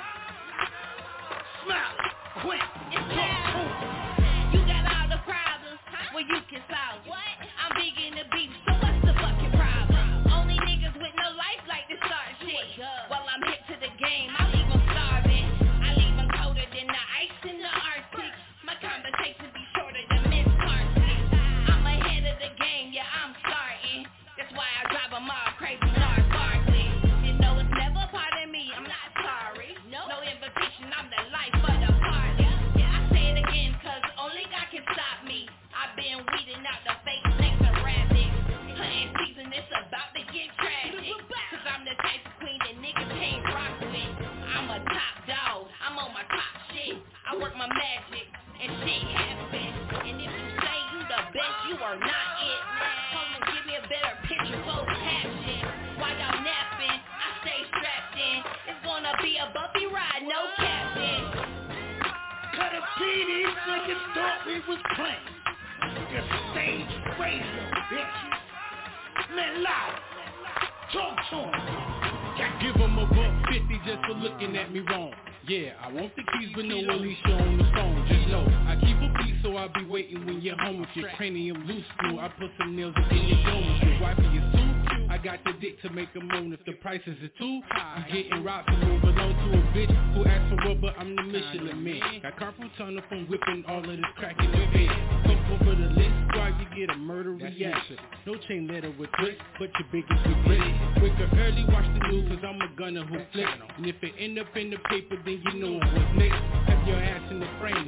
Smile, Quinn, You got all the problems, well you can solve it. I'm big in the beef, so what's the fucking problem? Only niggas with no life like to start shit. While I'm hip to the game, I leave them starving. I leave them colder than the ice in the Arctic. My conversation be shorter than Miss Carson. I'm ahead of the game, yeah, I'm starting. That's why I drive them all crazy, start barking. You know it's never part of me, I'm not sorry. No invitation, I'm the life of the party. I say it again, cause only God can stop me. I've been weeding out the fake snakes and rabbits. Hunting season, it's about to get tragic. Cause I'm the type of queen that niggas can't rock with. I'm a top dog, I'm on my top shit. I work my magic, and shit happens. And if you say you the best, you are not it. Come and give me a better picture, close caption. While y'all napping, I stay strapped in. It's gonna be a bumpy ride, no captain. Cut a beat, these niggas thought we was playing. The Stage Radio, bitches. Man, live. Talk to 'em. Give 'em a $150 just for looking at me wrong. Yeah, I want the keys but no Alicia on the phone. Just know, I keep a piece so I'll be waiting when you're home with your cranium loose screw. I put some nails in your dome. Your wife is too. I got the dick to make a moan if the prices are too high. I'm getting robbed to move along to a bitch who asked for rubber, I'm the Michelin man. Got carpal tunnel from whipping all of this crack in the bed. Come over the list, squad, you get a murder reaction. No chain letter with twist, but your biggest regret. Wake up early, watch the news, cause I'm a gunner who flick. And if it end up in the paper, then you know what's next. Have your ass in the frame, the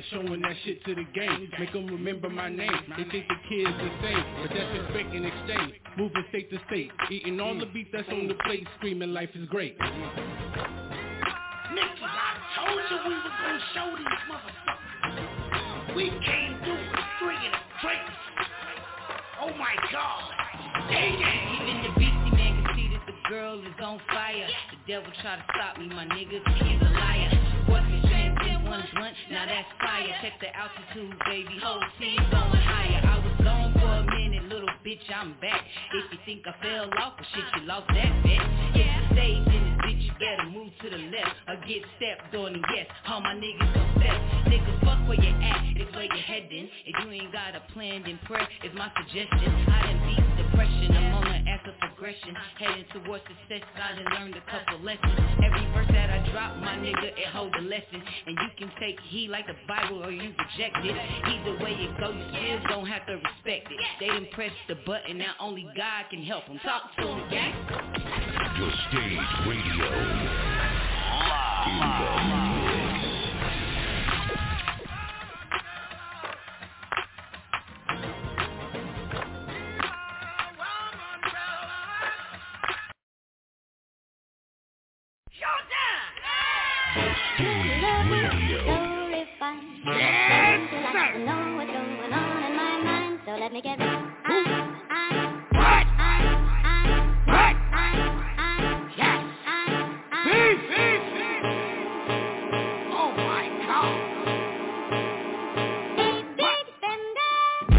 showing that shit to the game. Make them remember my name. They think the kid's the same, but that's expect in exchange. Moving state to state, eating all the beef that's on the plate, screaming life is great. Niggas, I told you we was gonna show these motherfuckers. We came through with 3 in the place. Oh my God. Even the beastie man can see that the girl is on fire. The devil try to stop me, my nigga, he's a liar. What's the chance in one blunt? Now that's fire. Check the altitude, baby, whole team going higher. I was gone for a minute, little bitch, I'm back. If you think I fell off, well shit, you lost that bet. Hit the stage in this bitch, you better move to the left or get stepped on, and yes, all my niggas gon' step. Nigga, fuck where you at, it's where you heading. If you ain't got a plan, then prayer is my suggestion. I done beat depression, I'm on the ass of progression. Heading towards success, I done learned a couple lessons. Every verse that I drop, my nigga, it hold a lesson. And you can take heed like the Bible or you reject it. Either way it go, you still gon' have to respect it. They done press the button, now only God can help them. Talk to them, gang. The Stage Radio. In the mix. The Stage Radio. Yes, sir. Know what's going on in my mind, so let me get right. Yes. Peace. Oh my God. Big Bender.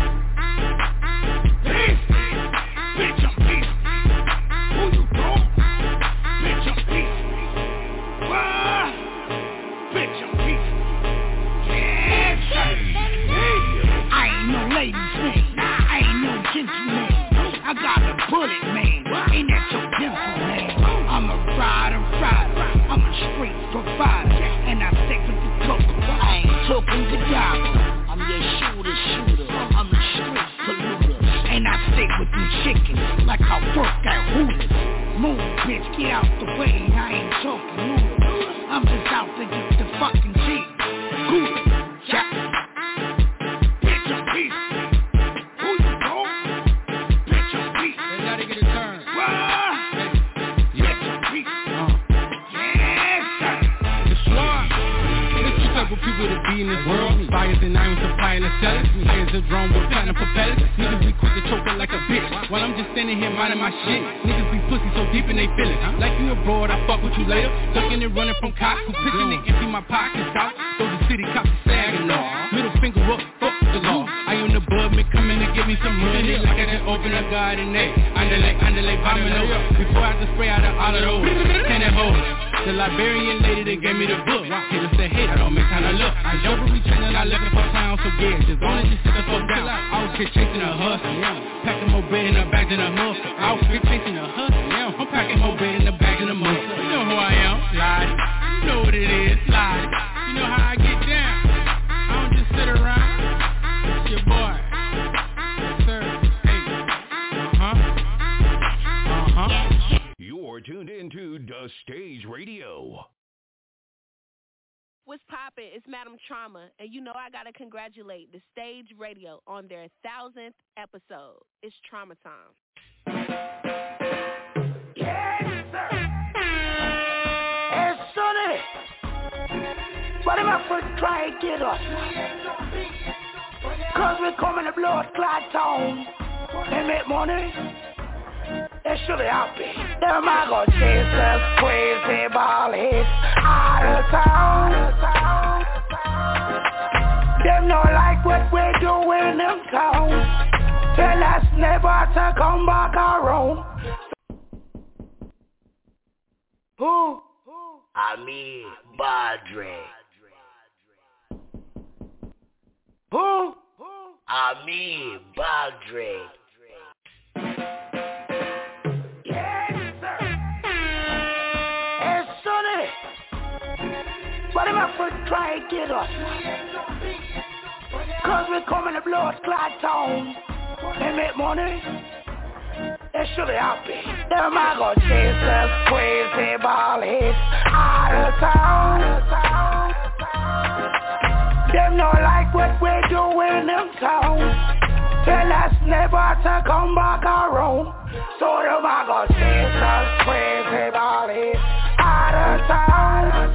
Peace. Bitch, I'm peace. Who you bro? Bitch, I'm peace. What? Bitch, I'm peace. Yes, sir. I ain't no ladies man. I ain't no gentleman. I got a bullet man. Ain't that your dimple man? I'm a rider. I'm a straight provider. And I stick with the coke. I ain't talking to doctor. I'm your shooter. I'm the street polluter. And I stick with them chickens like I work at Hooters. Move, bitch, get out the way. I ain't talking noodles. I'm just out to get the fucking cheap. Good. Yeah. Bitch, I'm peace. Who you go? Bitch, I'm peace. They gotta get a turn. What? Bitch, I'm peace. Yes, sir. It's swag. There's two type of people to be in this world. Buyers and irons supplying and sellers. Players a drone with platinum propellers. Niggas be quick to choke it like a bitch while I'm just standing here minding my shit. Niggas be pussy so deep in they feelings. Like you abroad, I fuck with you later. Ducking and running from cops who pissing and empty my pockets out. So the city cops are sagging off. Middle finger up, fuck the law. I am the bud, man, coming to give me some money. Like I just open a garden, eh? Andale, bombing over. Before I just spray out of all of those. Can it hold? The Liberian lady that gave me the book. Killer said, hey, I don't make time to look. I jump every train and I left it for town, so yeah, just only just sit the fuck down. I was here chasing a hustle, yeah. Packing more bread in the bag than a muscle. I was here chasing a hustle, yeah. I'm packing more bread in the bag than a muscle. You know who I am, Lottie. You know what it is, Lottie. You know how I get down. I don't just sit around. It's your boy. Yes, sir. Hey. You're tuned into The Stage Radio. What's poppin'? It's Madam Trauma, and you know I gotta congratulate the Stage Radio on their 1000th episode. It's Trauma Time. Yes, sir. Hey, Sonny. What am I for trying to get us? Cause we're coming to blow a clot town and make money. They should be happy. Them I go chase us crazy ball hits out of town. Them not like what we're doing in town. Tell us never to come back around. Who? Ami Badre. Who? Ami Badre. What am I for trying to get us? Cause we're coming to blow a clot town and make money. They should be happy. Them I go chase us crazy ball hits out of town. Them not what we do in them town. Tell us never to come back around. So them a go chase us crazy about it out of town.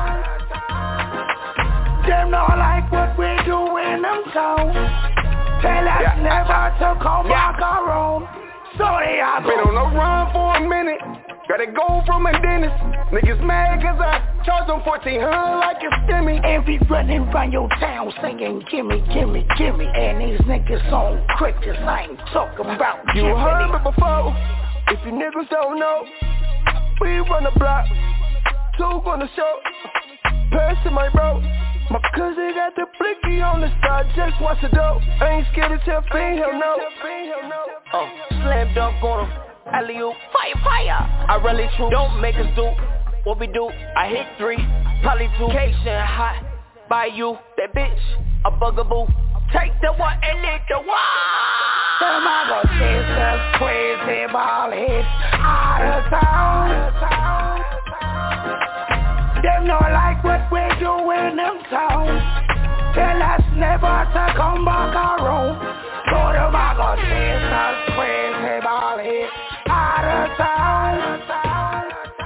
Them not like what we do in them town. Tell us never to come back around. So they are been on the run for a minute. Gotta go from a dentist. Niggas mad cause I charge them $1,400 like a stimmy. And be running round your town singing gimme, gimme, gimme. And these niggas on crickets, I ain't talking about you gimme. heard me before. If you niggas don't know, we run the block. Two gonna show. Person my bro. My cousin got the blicky on the side, just watch the dope. I ain't scared to tell fiend, hell no. Slam dunk on him. Alley-oop, fire. I really true, don't make us do what we do. I hit 3, probably 2. Cation hot by you, that bitch, a bugaboo. Take the one and lick the one. Them a go chase us crazy ball heads out of town. Them not like what we do in them town. Tell us never to come back around. So them a go chase us crazy ball heads out of town.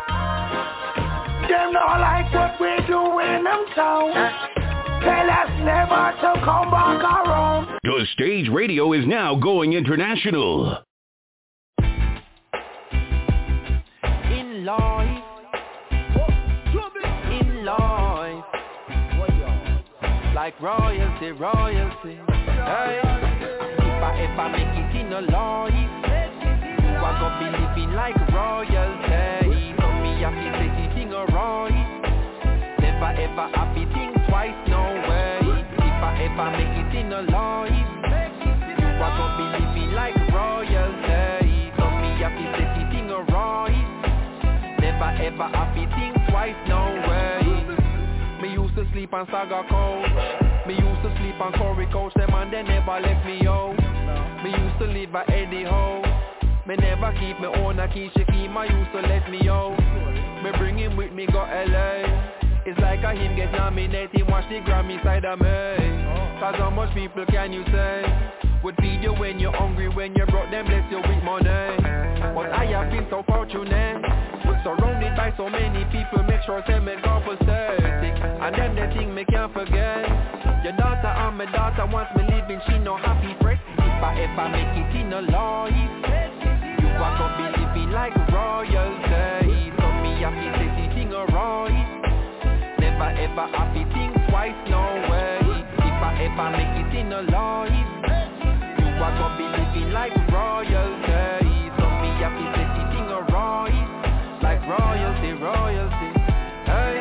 Them not like what we do in them town. Tell us never to come back around. The Stage Radio is now going international. In life, like royalty. Hey, if I make it in a life, you are gonna be living like royalty. So me have to take the thing alright. Never ever have to think twice, no way. If I ever make it in a life, you are gonna be living like royalty. So me have to take the thing alright. Never ever have to think twice, no way. Me used to sleep on Saga Coach. Me used to sleep on Corey Coach. Them and they never left me out. Me used to live at Eddie House. Me never keep me own a Keisha Keem. I used to let me out. Me bring him with me go LA. It's like a him get nominated. Watch the Grammy side of me. Cause how much people can you say would feed you when you're hungry, when you're broke, them bless you with money. But I have been so fortunate, surrounded by so many people, make sure they make compensating. And then the thing me can't forget, your daughter and my daughter wants me living, she no happy fresh. If I ever make it in a life, you are gonna be living like royalty. So me have to take the thing alright. Never ever have to think twice, no way. If I ever make it in a life, you are gonna be living like royalty. So me have to take the thing alright. Like royalty. Hey,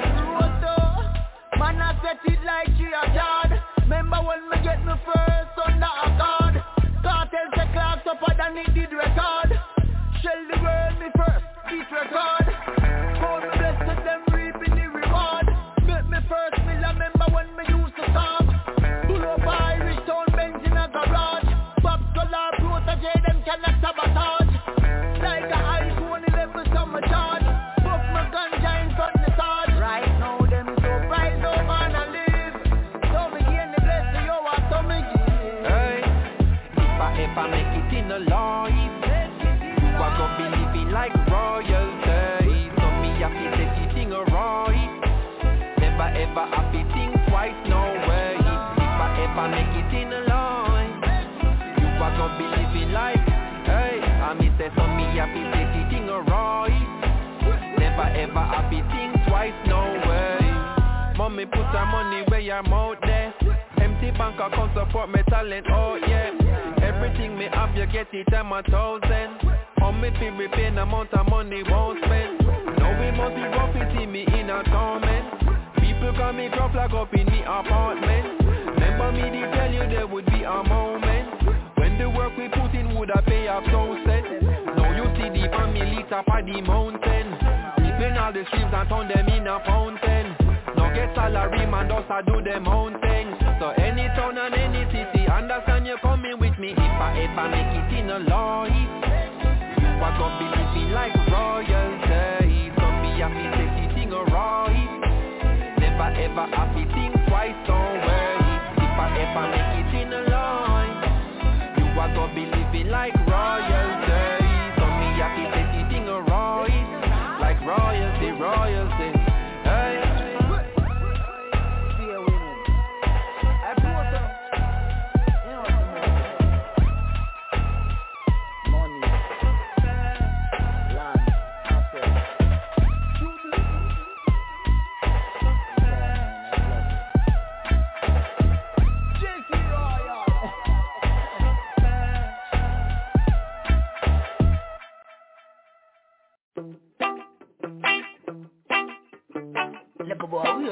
man, I set it like she a god. Remember when we get me first under a god. Cartel say clocks up and it did record. Shell the world me first, beat record. For the best of them reaping the reward. Make me first meal, I remember when me used to come. Pull up Irish Town, Benz in a garage. Bob Scholar, protege, them cannot sabotage. Like a high school, 11 summer charge. Fuck my ganja in front the start. Right now, them so bright, no man I live. So me gain the blessing, yo, I so me give. Hey, if I make it in a life, you are gonna be living like royalty. So me have to take the thing alright. Never ever have to think twice, no way. If I ever make it in a life, you are gonna be living like, hey, I me say so me have to take the thing alright. Never ever have to think twice, no way. Mommy put her money where I'm out there. Empty bank account support me talent, oh yeah. Everything me have you get it time 1,000. On me feel repay the amount of money won't spend. Now we must be rough to see me in a torment. People call me drop like up in the apartment. Remember me they tell you there would be a moment when the work we put in would have pay off so set. Now you see the family top of the mountain. Sleeping all the streets and turn them in a fountain. Now get salary man does I do them own things. So any town and any city, understand you coming with me. If I ever make it in a life, you are gonna be living like royalty. So me have to take the thing alright. Never ever have to think twice, don't worry. If I ever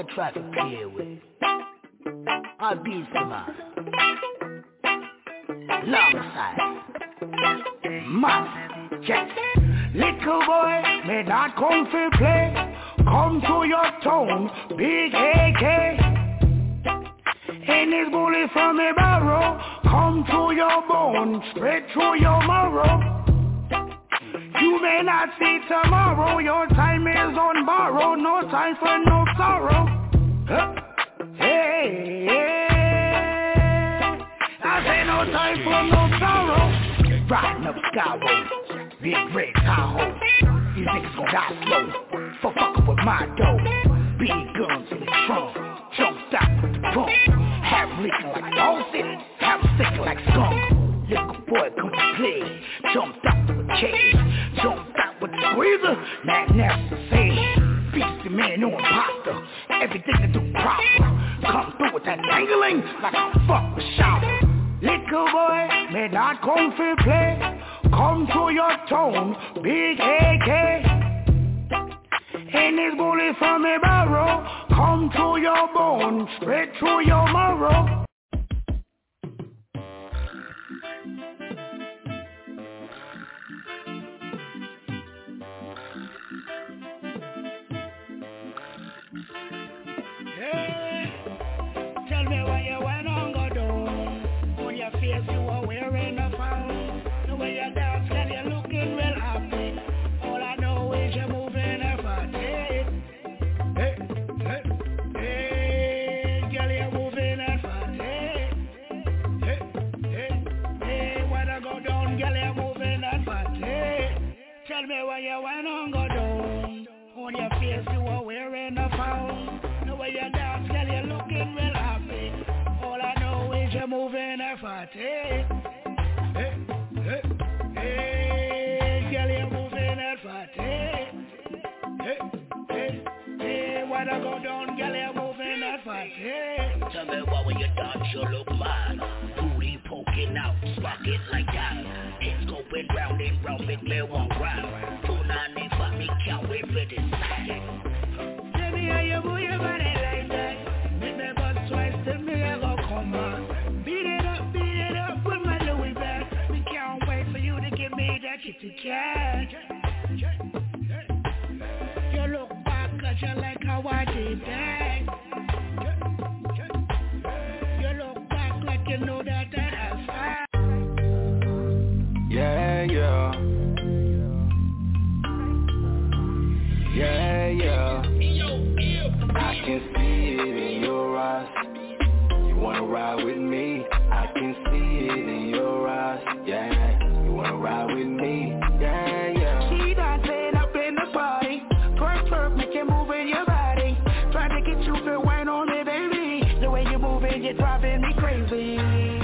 you try to play with? I'll be the man. Alongside Master Jackson. Little boy, may not come to play. Come to your town, big AK. And this bullet from a barrel, come to your bone, straight through your marrow. You may not see tomorrow, your time is on borrow, no time for no sorrow. Hey, hey, I say no time for no sorrow. Riding up Skyway, big red Tahoe. These niggas gon' die slow, for fucking with my dough. Big guns in the trunk, jumped out with the bump. Have leaking like faucet, have sticking like skunk. Little boy come to play, jumped out to the cage, jumped out with the squeezer, not nasty say. Beast the man on pasta, everything to do proper. Come through with that dangling like a fuck shower. Little boy, may not come for play. Come to your town, big AK. And this bullet from a barrel, come to your bone, straight through your marrow. Hey, tell me why you went on go down. On your face you are wearing a frown. The way you dance, girl, you're looking real happy. All I know is you're moving a fat. Hey, hey, hey, hey, girl, you're moving a fat. Hey, hey, hey, hey, when I go down, girl, you're moving a fat. Hey, tell me why you went on go down. On your face you are wearing a frown. The way you dance, girl, you're looking real happy. All I know is you're moving a fat. Hey, hey, hey, hey, girl, you're moving a fat. Hey, hey, hey, hey, when I go down, girl, you're moving a fat. Hey, tell me why when you dance you look mad. Booty poking out, spark it like that. It's going round and round, make me one round. 298 for me, can't wait for this second. Tell me how you move your body like that. Make me bust twice, tell me I go come on. Beat it up with my Louis back. We can't wait for you to give me that kitty cat. You look back cause you like how I did that. You look back like you know that I'm fine. Yeah, yeah. Yeah, yeah. I can see it in your eyes. You wanna ride with me? I can see it in your eyes. Yeah, you wanna ride with me? Yeah, yeah. She dancing up in the party. Twerk, twerk, make you move in your body. Trying to get you to wine on me, baby. The way you move it, you're driving me crazy.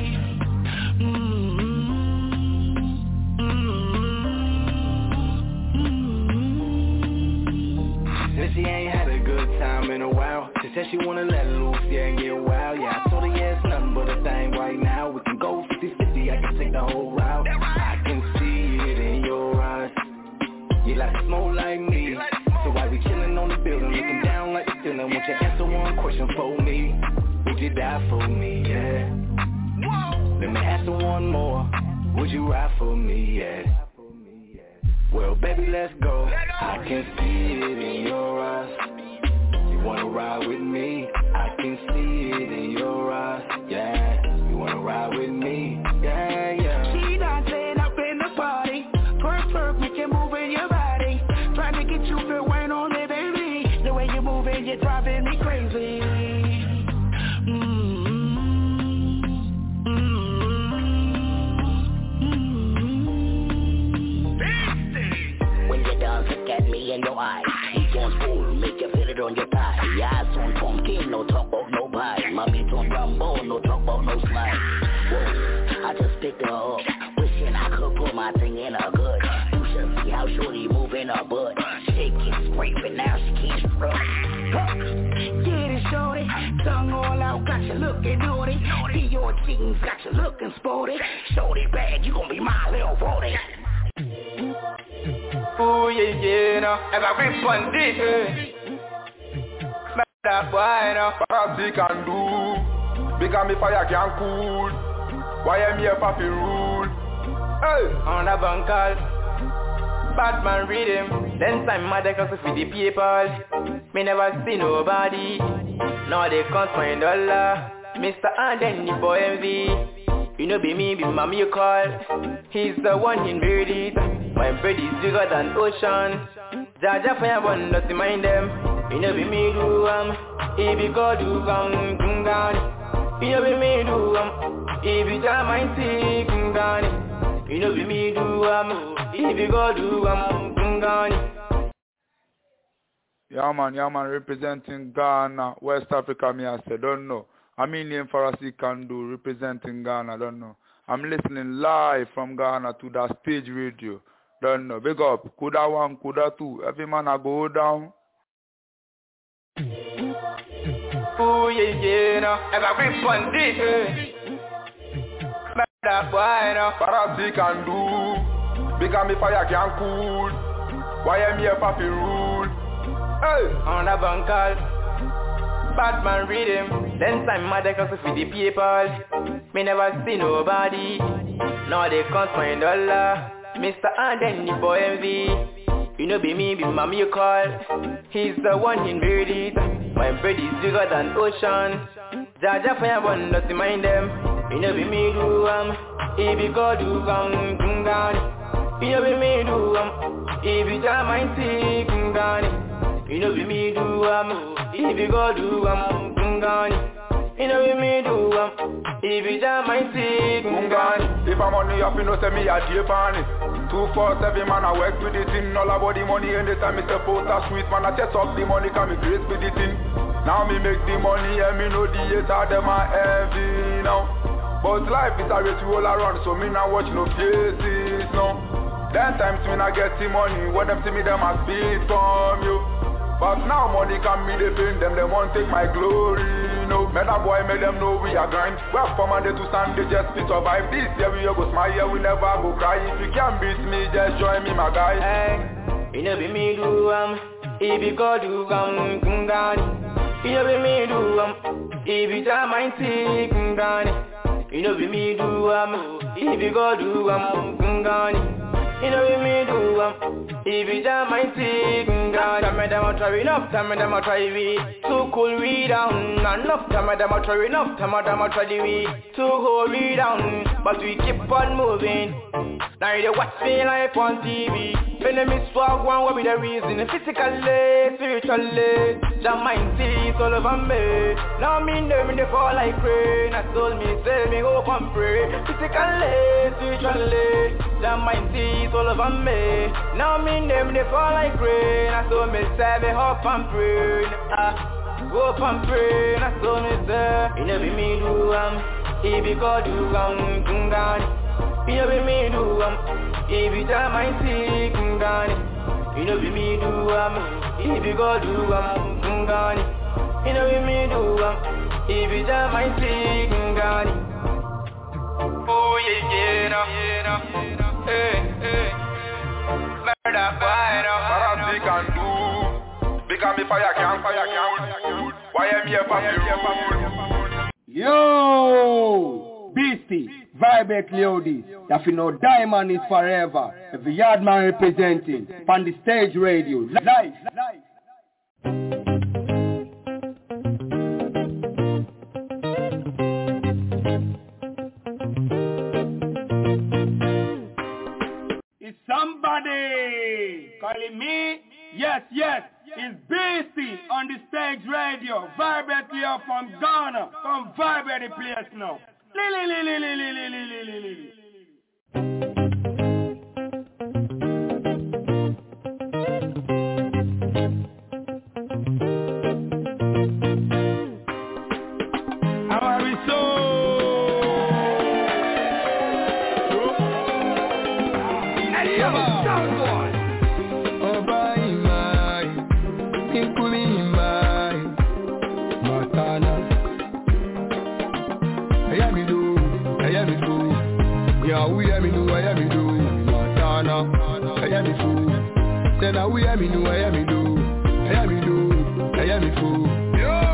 Said she ain't had a good time in a while. She said she wanna let loose, yeah, and get wild. Yeah, I told her yeah, it's nothing but a thing right now. We can go 50-50, I can take the whole route. I can see it in your eyes. You like to smoke like me. So why we chillin' on the building, looking down like the ceiling? Won't you answer one question for me? Would you die for me, yeah? Let me ask her one more. Would you ride for me, yeah? Well, baby, let's go. I can see it in your eyes. You wanna ride with me? I can see it in your eyes. Yeah, you wanna ride with me? Yeah, yeah. She dancing up in the party. Twerk, twerk, make you move in your body. Trying to get you to wine on me, baby. The way you move it, you're driving me crazy. When you dance, look at me in your eyes. Heat on spool, make you feel it on your thigh. Eyes on pumpkin, no talk about no pie. My beat on Rambo, no talk about no slide. Whoa, I just picked her up, wishing I could put my thing in her good. You should see how shorty moving her butt. Shaking, scraping, now she can't scrub. Get it, shorty, tongue all out, got you looking naughty. See your jeans, got you looking sporty. Shorty bag, you gon' be my little Brody. Oh yeah, yeah, now as I rip on this, That boy, no. Parasi can do. Because me fire can cool. Why am here for rule? Hey, on a bunkal. Batman read him. Then time mother cause for the people. Me never see nobody. Now they can't find dollar. Mr. Anthony for MV. You know be me, be mommy you call. He's the one in birdies. My bird is bigger than ocean. Jaja fire one doesn't mind them. You know be me do if you go do down. You know be me do if you jam my sick down. You know be me do if you go do down. Yeah man, representing Ghana, West Africa, me I say, don't know. I mean name Farasi can do, representing Ghana, don't know. I'm listening live from Ghana to that stage radio, don't know. Big up, Kuda 1, Kuda 2, every man I go down. Oh yeah, no, I got grip on this. That boy, no, Farasi can do, because me fire can cool. Why am here for rule? Hey, on a bunkal. Batman read him. Then time mother cause for the people. Me never see nobody. Now they can't find dollar. Mr. Anthony for MV. You know be me, be mommy you call. He's the one in birdies. My bird is bigger than ocean. Jaja fire one doesn't mind them. You know be me do if you go do down. You know be me do if you jam my sick down. You know be me do if you go do gone. You know be me do if you jam my sick gone. If I'm money up, you know say me a deep on it. 247 man I work with the thing. All about the money and the time me say post a sweet man I chest up the money can me grace with the thing. Now me make the money and me know the hater them a heavy now. But life is a race roll around so me not watch no faces no. Then times me not get the money when them see me them a speed from you. But now money can be the pain, them won't take my glory, no. Man a boy, make them know we are grind. We have come and they to stand, they just fit survive. This year we go smile, yeah, we never go cry. If you can't beat me, just join me, my guy. Hey, you know be me do if you go do down. You know be me do if you jam my sick down. You know be me do if you go do down. You know what me do if you jam my sick God, time them a try enough, time them a try we too cool we down. Enough time them a try enough, time them a try we too hold we down. But we keep on moving. Now they watch me life on TV. Enemy swag one will be the reason. Physically, spiritually, jam my teeth all over me. Now me them they fall like rain. I told me say me go and pray. Physically, spiritually, jam my teeth all over me. Now me them they fall like rain. I told me say me hope and pray. Go up and pray. I told me say you know be me do if you go do gone. You know be me do if you jam my sick gone. You know be me do if you go do gone. You know be me do if you jam my sick gone. Oh yeah, hey. Murder boy, Farasi can do. Because me fire can cool. Why am here for rule? Yo, Beastie, Vibrate Leodis. That you know Diamond is forever. Every yard man representing on the stage radio. Live. Is somebody calling me? Yes, it's Beastie on the stage radio. Vibrate Leo from Ghana. Come vibrate the place now. Then I hear me do, I hear me do, I hear me do, I hear me do.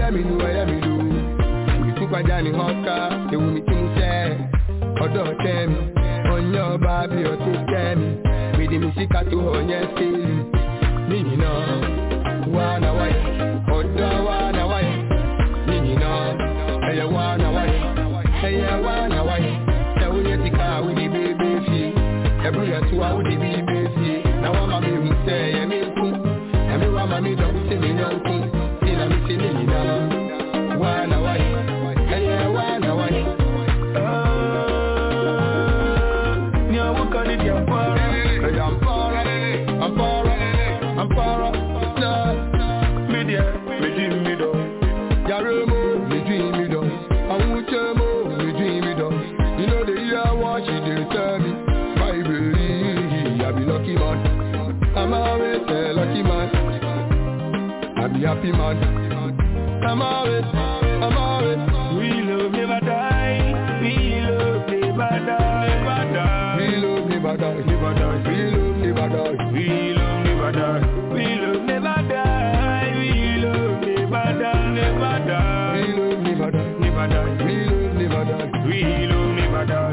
am in do. We took my Danny Hawker, they will meet him say, Odo Temi, on your baby or to Temi, with the music to on your still. Nini no, one away, Odo one away, Nini no, hey one away, hey one away, so we get the car with the baby fee, every year 2 hours with the baby fee. Now I'm a baby say, I'm in cool, and me want my don't see me no cool, till I'm missing no, one away, hey one away. Now what can it be? I'm far up, media, me dream me do. Yaremo, me dream me do. Amuchemo, me dream me do. You know the year what she did tell me. My baby, I be lucky man. I'm always a lucky man. I be happy man. I'm always. We love never die. We love never die. We love never die. We love never die. We love never die. We love never die. We love never die. Never die. We love never die. Never die. We love never die. We love never die.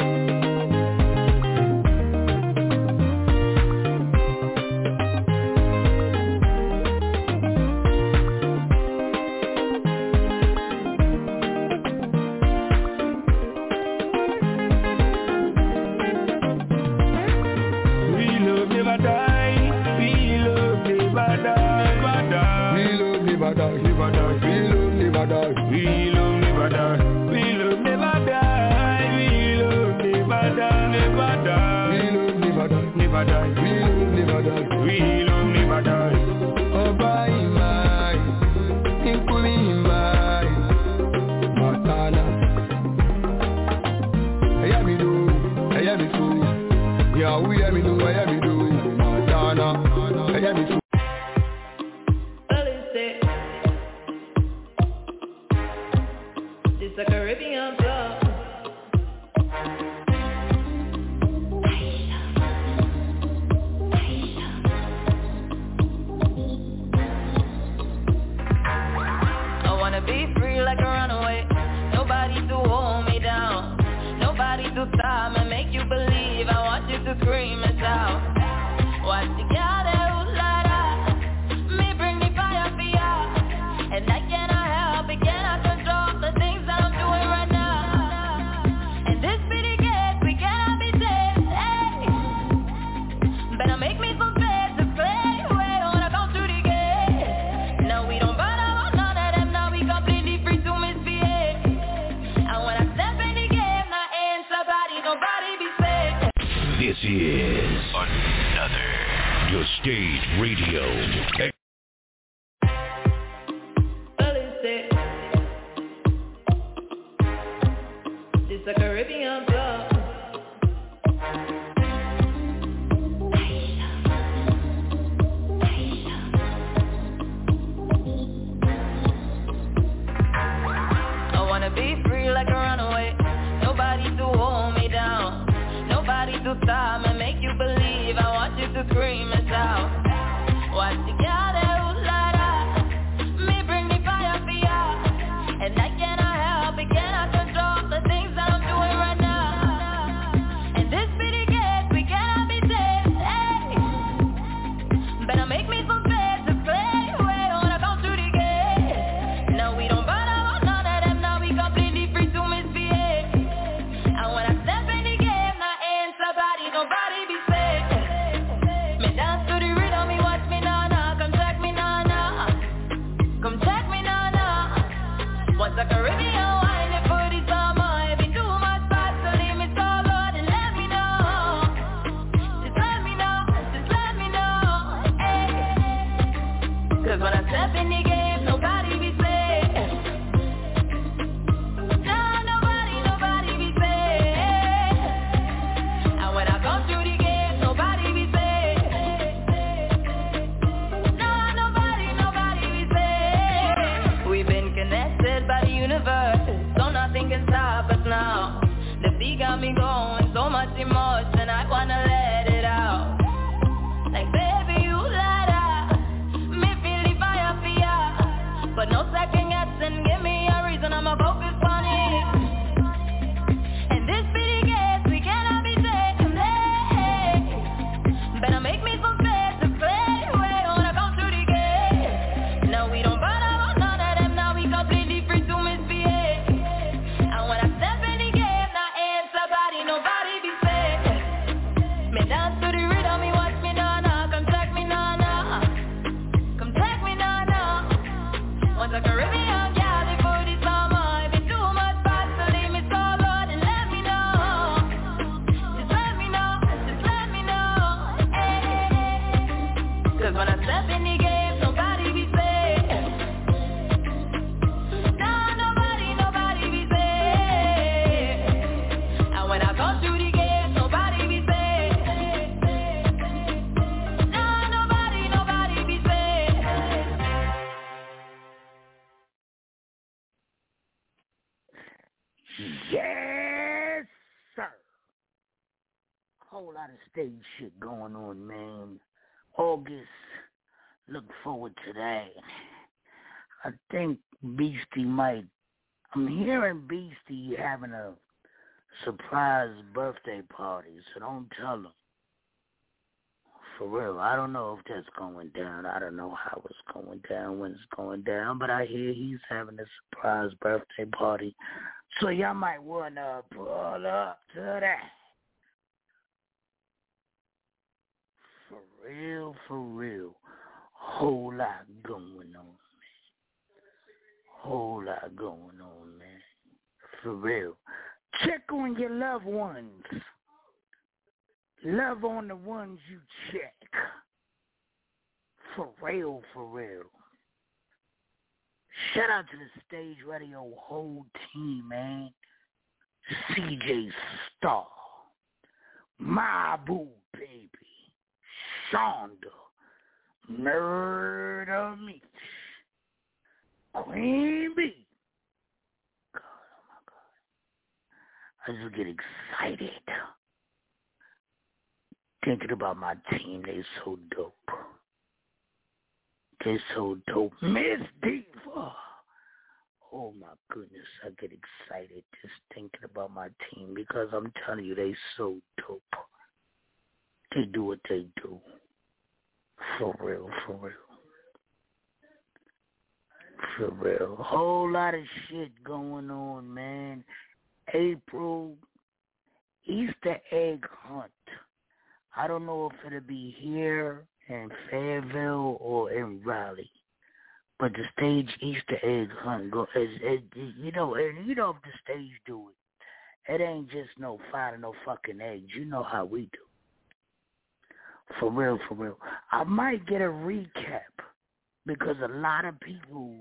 got me going, so much emotion, I wanna let it out. Like baby, you light up, me feel the fire for ya. want a Caribbean girl before the summer. If it's too much fun, so leave me solo and let me know. Just let me know, just let me know. Hey. Cause when I step in the game, nobody be safe. No, nobody be safe. And when I come through the game, nobody be safe. No, nobody be safe. Yes, sir. Whole lot of stage shit going on, man. August, look forward to that. I think Beastie might, I'm hearing Beastie having a surprise birthday party, so don't tell him. For real, I don't know if that's going down. I don't know how it's going down, when it's going down, but I hear he's having a surprise birthday party. So y'all might want to pull up to that. For real. Whole lot going on, man. Whole lot going on, man. For real. Check on your loved ones. Love on the ones you check. For real. Shout out to the Stage Radio whole team, man. CJ Star, My Boo Baby, Shonda, Murder Meat, Queen Bee. God, oh my God. I just get excited thinking about my team. They so dope. Miss Diva. Oh my goodness, I get excited just thinking about my team because I'm telling you, they so dope. They do what they do. For real. Whole lot of shit going on, man. April, Easter egg hunt. I don't know if it'll be here in Fayetteville or in Raleigh, but the Stage Easter egg hunt you know if the stage do it, it ain't just no finding no fucking eggs. You know how we do. For real. I might get a recap because a lot of people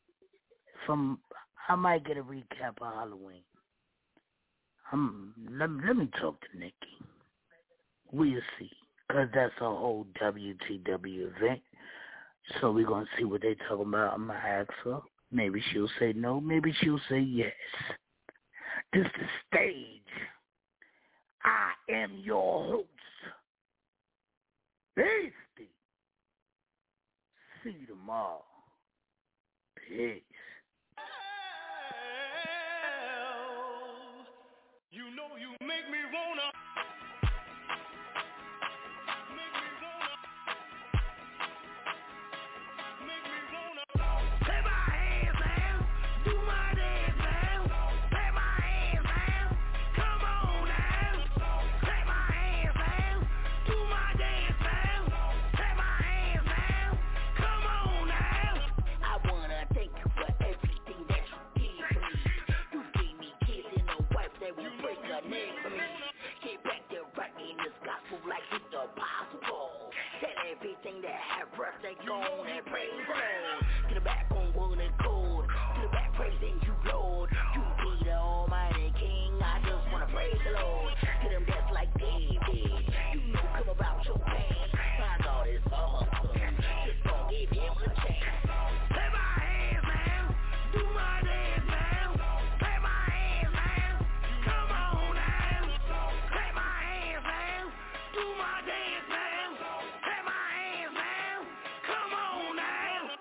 I might get a recap of Halloween. Let me talk to Nikki. We'll see. Because that's a whole WTW event. So we're going to see what they talking about. I'm going to ask her. Maybe she'll say no. Maybe she'll say yes. This is the Stage. I am your host. Beastie. See you tomorrow. Peace. You know you make me wanna. Everything that have breath, they go on and praise Lord. Get it back on wood and cold. Get it back praising you, Lord. You be the almighty king. I just want to praise the Lord. Get them death like David. You know, come about your pain. My God is awesome. Just don't give him a chance. Play my hands, man. Do my dance, man. Play my hands, man. Come on, man. Play my hands, man. Do my dance, man. Play my hands, man. Come on, now.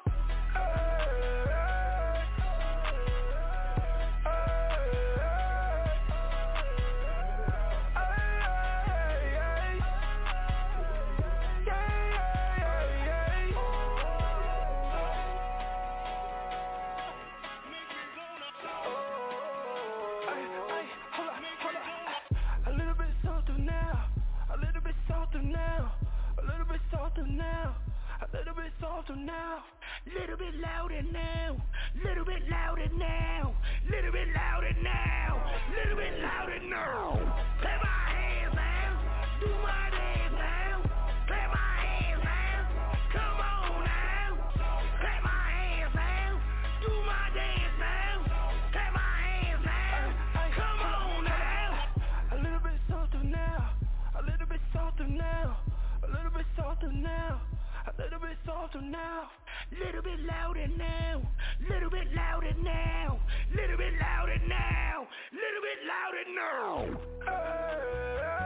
little bit louder now, little bit louder now, little bit louder now, little bit louder now. Clap my hands now, do my dance now. Clap my hands now, come on now. Clap my hands now, do my dance now. Clap my hands now, come on now. A little bit softer now, a little bit softer now, a little bit softer now, a little bit softer now. Little bit louder now, little bit louder now, little bit louder now, little bit louder now.